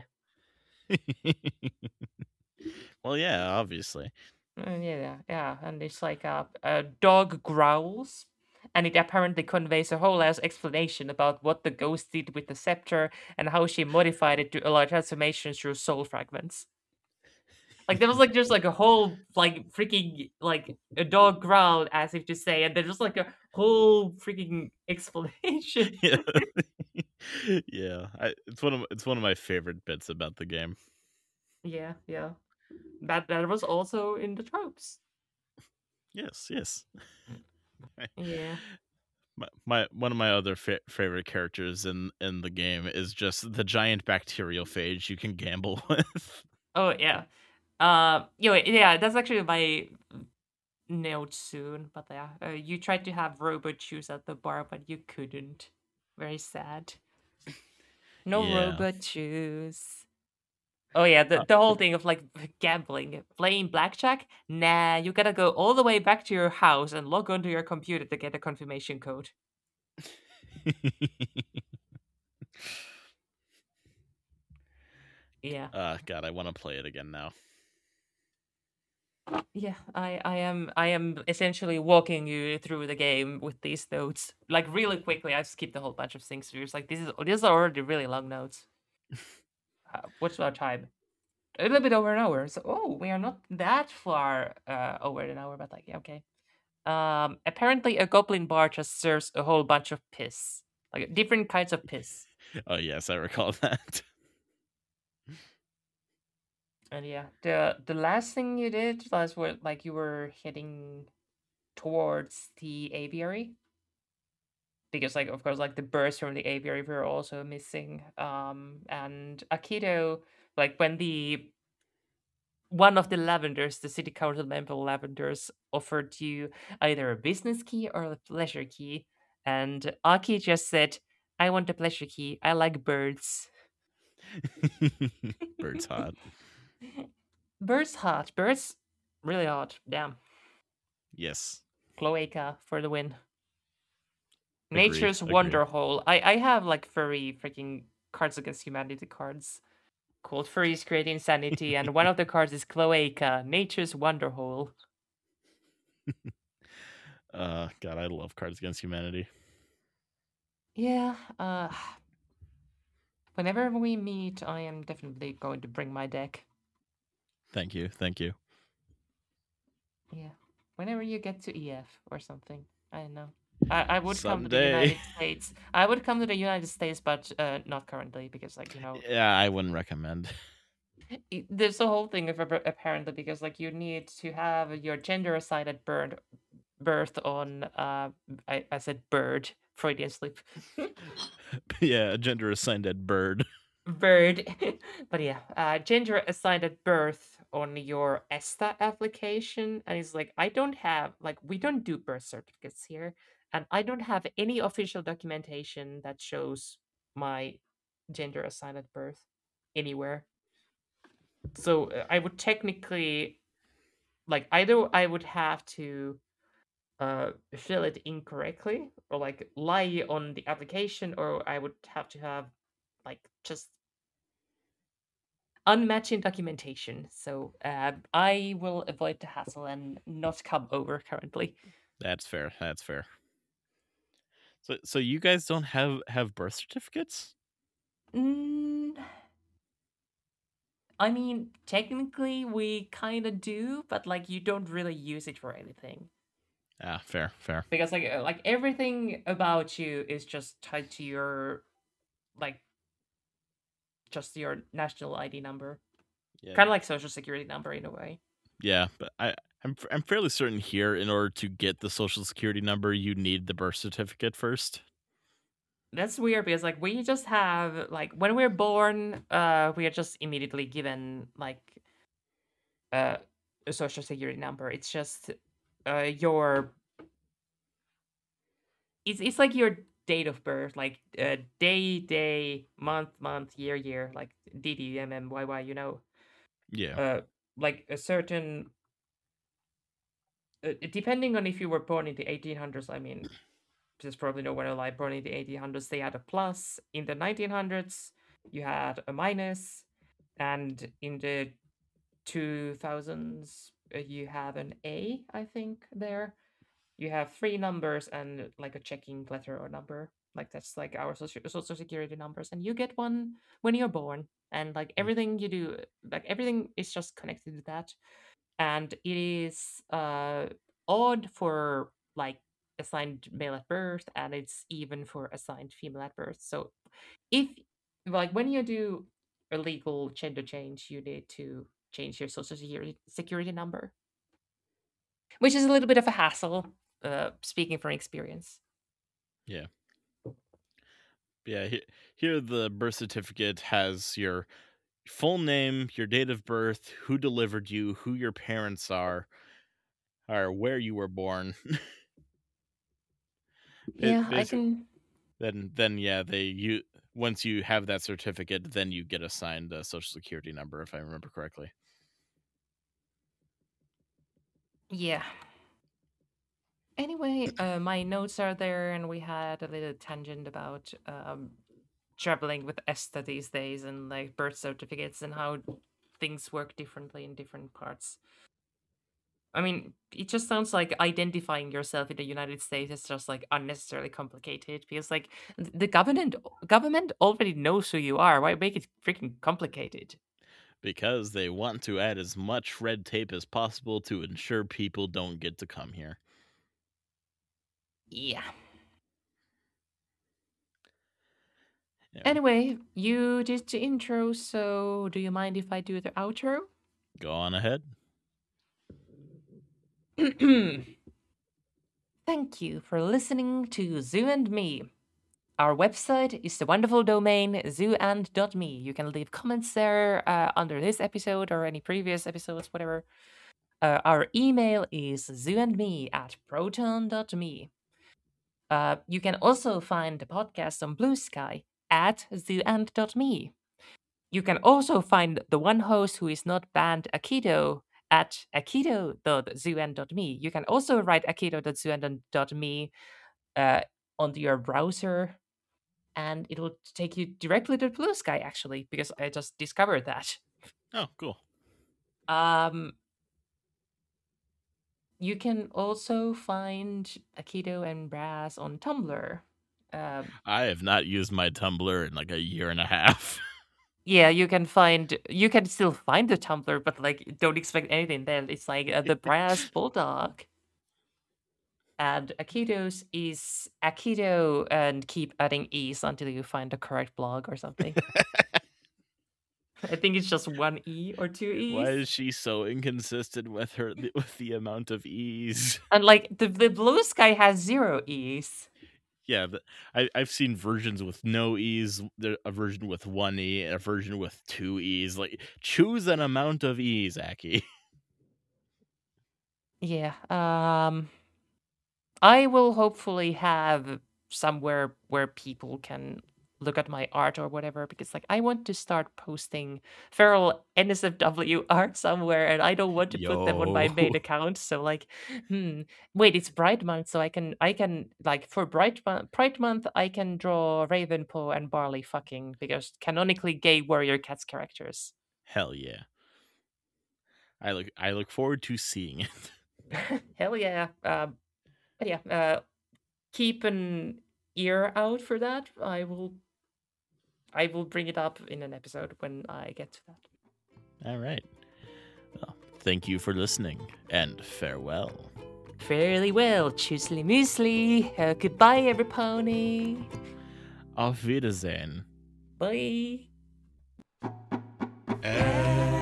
Well, yeah, obviously. Yeah, and it's like a dog growls, and it apparently conveys a whole ass explanation about what the ghost did with the scepter and how she modified it to allow transformations through soul fragments. Like there was like just like a whole like freaking like a dog growled as if to say, and there's just like a whole freaking explanation. Yeah, yeah. It's one of my favorite bits about the game. Yeah. That was also in the tropes. Yes, yes. Yeah. My one of my other favorite characters in the game is just the giant bacterial phage you can gamble with. Oh yeah. Yeah, that's actually my note soon. But yeah, you tried to have robot shoes at the bar, but you couldn't. Very sad. No Yeah. robot shoes. Oh yeah, the whole thing of like gambling, playing blackjack. Nah, you gotta go all the way back to your house and log onto your computer to get a confirmation code. Yeah. God, I want to play it again now. Yeah, I am essentially walking you through the game with these notes. Like really quickly, I skipped a whole bunch of things. So it's like these are already really long notes. What's our time? A little bit over an hour. So we are not that far over an hour, but like yeah, okay. Apparently a goblin bar just serves a whole bunch of piss. Like different kinds of piss. Oh yes, I recall that. And yeah, the last thing you did was what like you were heading towards the aviary. Because like of course like the birds from the aviary were also missing. And Akito, like when the one of the Lavenders, the city council member Lavenders, offered you either a business key or a pleasure key, and Aki just said, "I want a pleasure key. I like birds." Bird's hot. Birds hot. Birds really hot. Damn. Yes. Cloaca for the win. Agree. Nature's Wonder Hole. I have like furry freaking Cards Against Humanity cards called Furries Create Insanity, and one of the cards is Cloaca, Nature's Wonder Hole. God, I love Cards Against Humanity. Yeah, whenever we meet, I am definitely going to bring my deck. Thank you. Yeah. Whenever you get to EF or something. I don't know. I would come to the Someday. United States. I would come to the United States, but not currently because, like, Yeah, I wouldn't recommend. there's a whole thing of apparently because, like, you need to have your gender assigned birth on. I said bird. Freudian slip. Yeah, a gender assigned at bird. Bird. But yeah, gender assigned at birth on your ESTA application. And it's like, I don't have, like, we don't do birth certificates here. And I don't have any official documentation that shows my gender assigned at birth anywhere. So I would technically, like, either I would have to fill it incorrectly or like lie on the application, or I would have to have like just unmatching documentation. So I will avoid the hassle and not come over currently. That's fair. So you guys don't have birth certificates? Mm, I mean, technically we kind of do, but like you don't really use it for anything Ah, fair. because like everything about you is just tied to your like just your national ID number, Yeah. kind of like social security number in a way. Yeah, but I'm fairly certain here, in order to get the social security number, you need the birth certificate first. That's weird because like we just have like when we're born, we are just immediately given like a social security number. It's just your it's like your date of birth, like day, month, year, like DDMMYY, Yeah. uh like a certain depending on if you were born in the 1800s. I mean, there's probably no one alive born in the 1800s. They had a plus. In the 1900s, you had a minus, and in the 2000s, you have an A, I think. There, you have three numbers and like a checking letter or number. Like that's like our social security numbers, and you get one when you're born. And like everything you do, like everything is just connected to that. And it is odd for like assigned male at birth, and it's even for assigned female at birth. So if like when you do a legal gender change, you need to change your social security number, which is a little bit of a hassle, speaking from experience. Yeah. Yeah. Here, the birth certificate has your full name, your date of birth, who delivered you, who your parents are, or where you were born. Yeah, I Basically, can. then yeah, once you have that certificate, then you get assigned a social security number, if I remember correctly. Yeah. Anyway, my notes are there, and we had a little tangent about traveling with ESTA these days and like birth certificates and how things work differently in different parts. I mean, it just sounds like identifying yourself in the United States is just like unnecessarily complicated because like the government already knows who you are. Why make it freaking complicated? Because they want to add as much red tape as possible to ensure people don't get to come here. Yeah. Yeah. Anyway, you did the intro, so do you mind if I do the outro? Go on ahead. Thank you for listening to Zoo and Me. Our website is the wonderful domain zooand.me. You can leave comments there under this episode or any previous episodes, whatever. Our email is zooandme@proton.me. You can also find the podcast on Blue Sky at zooand.me. You can also find the one host who is not banned, Akito, at akito.zooand.me. You can also write akito.zooand.me onto your browser, and it will take you directly to Blue Sky, actually, because I just discovered that. Oh, cool. You can also find Akito and Brass on Tumblr. I have not used my Tumblr in like a year and a half. Yeah, you can still find the Tumblr, but like don't expect anything there. It's like the Brass Bulldog. And Akito's is Akito and keep adding E's until you find the correct blog or something. I think it's just one E or two E's. Why is she so inconsistent with the amount of E's? And like the Blue Sky has 0 E's. Yeah, I've seen versions with no E's, a version with 1 E, and a version with 2 E's. Like, choose an amount of E's, Aki. Yeah. I will hopefully have somewhere where people can look at my art or whatever, because like I want to start posting feral NSFW art somewhere, and I don't want to put them on my main Yo. account. So like, wait, it's Pride Month, so I can like for Pride Month I can draw Ravenpaw and Barley fucking, because canonically gay warrior cats characters. Hell yeah. I look forward to seeing it. Hell yeah. But yeah, keep an ear out for that. I will bring it up in an episode when I get to that. All right. Well, thank you for listening, and farewell. Fairly well. Tschüssli Müsli. Goodbye, every pony. Auf Wiedersehen. Bye.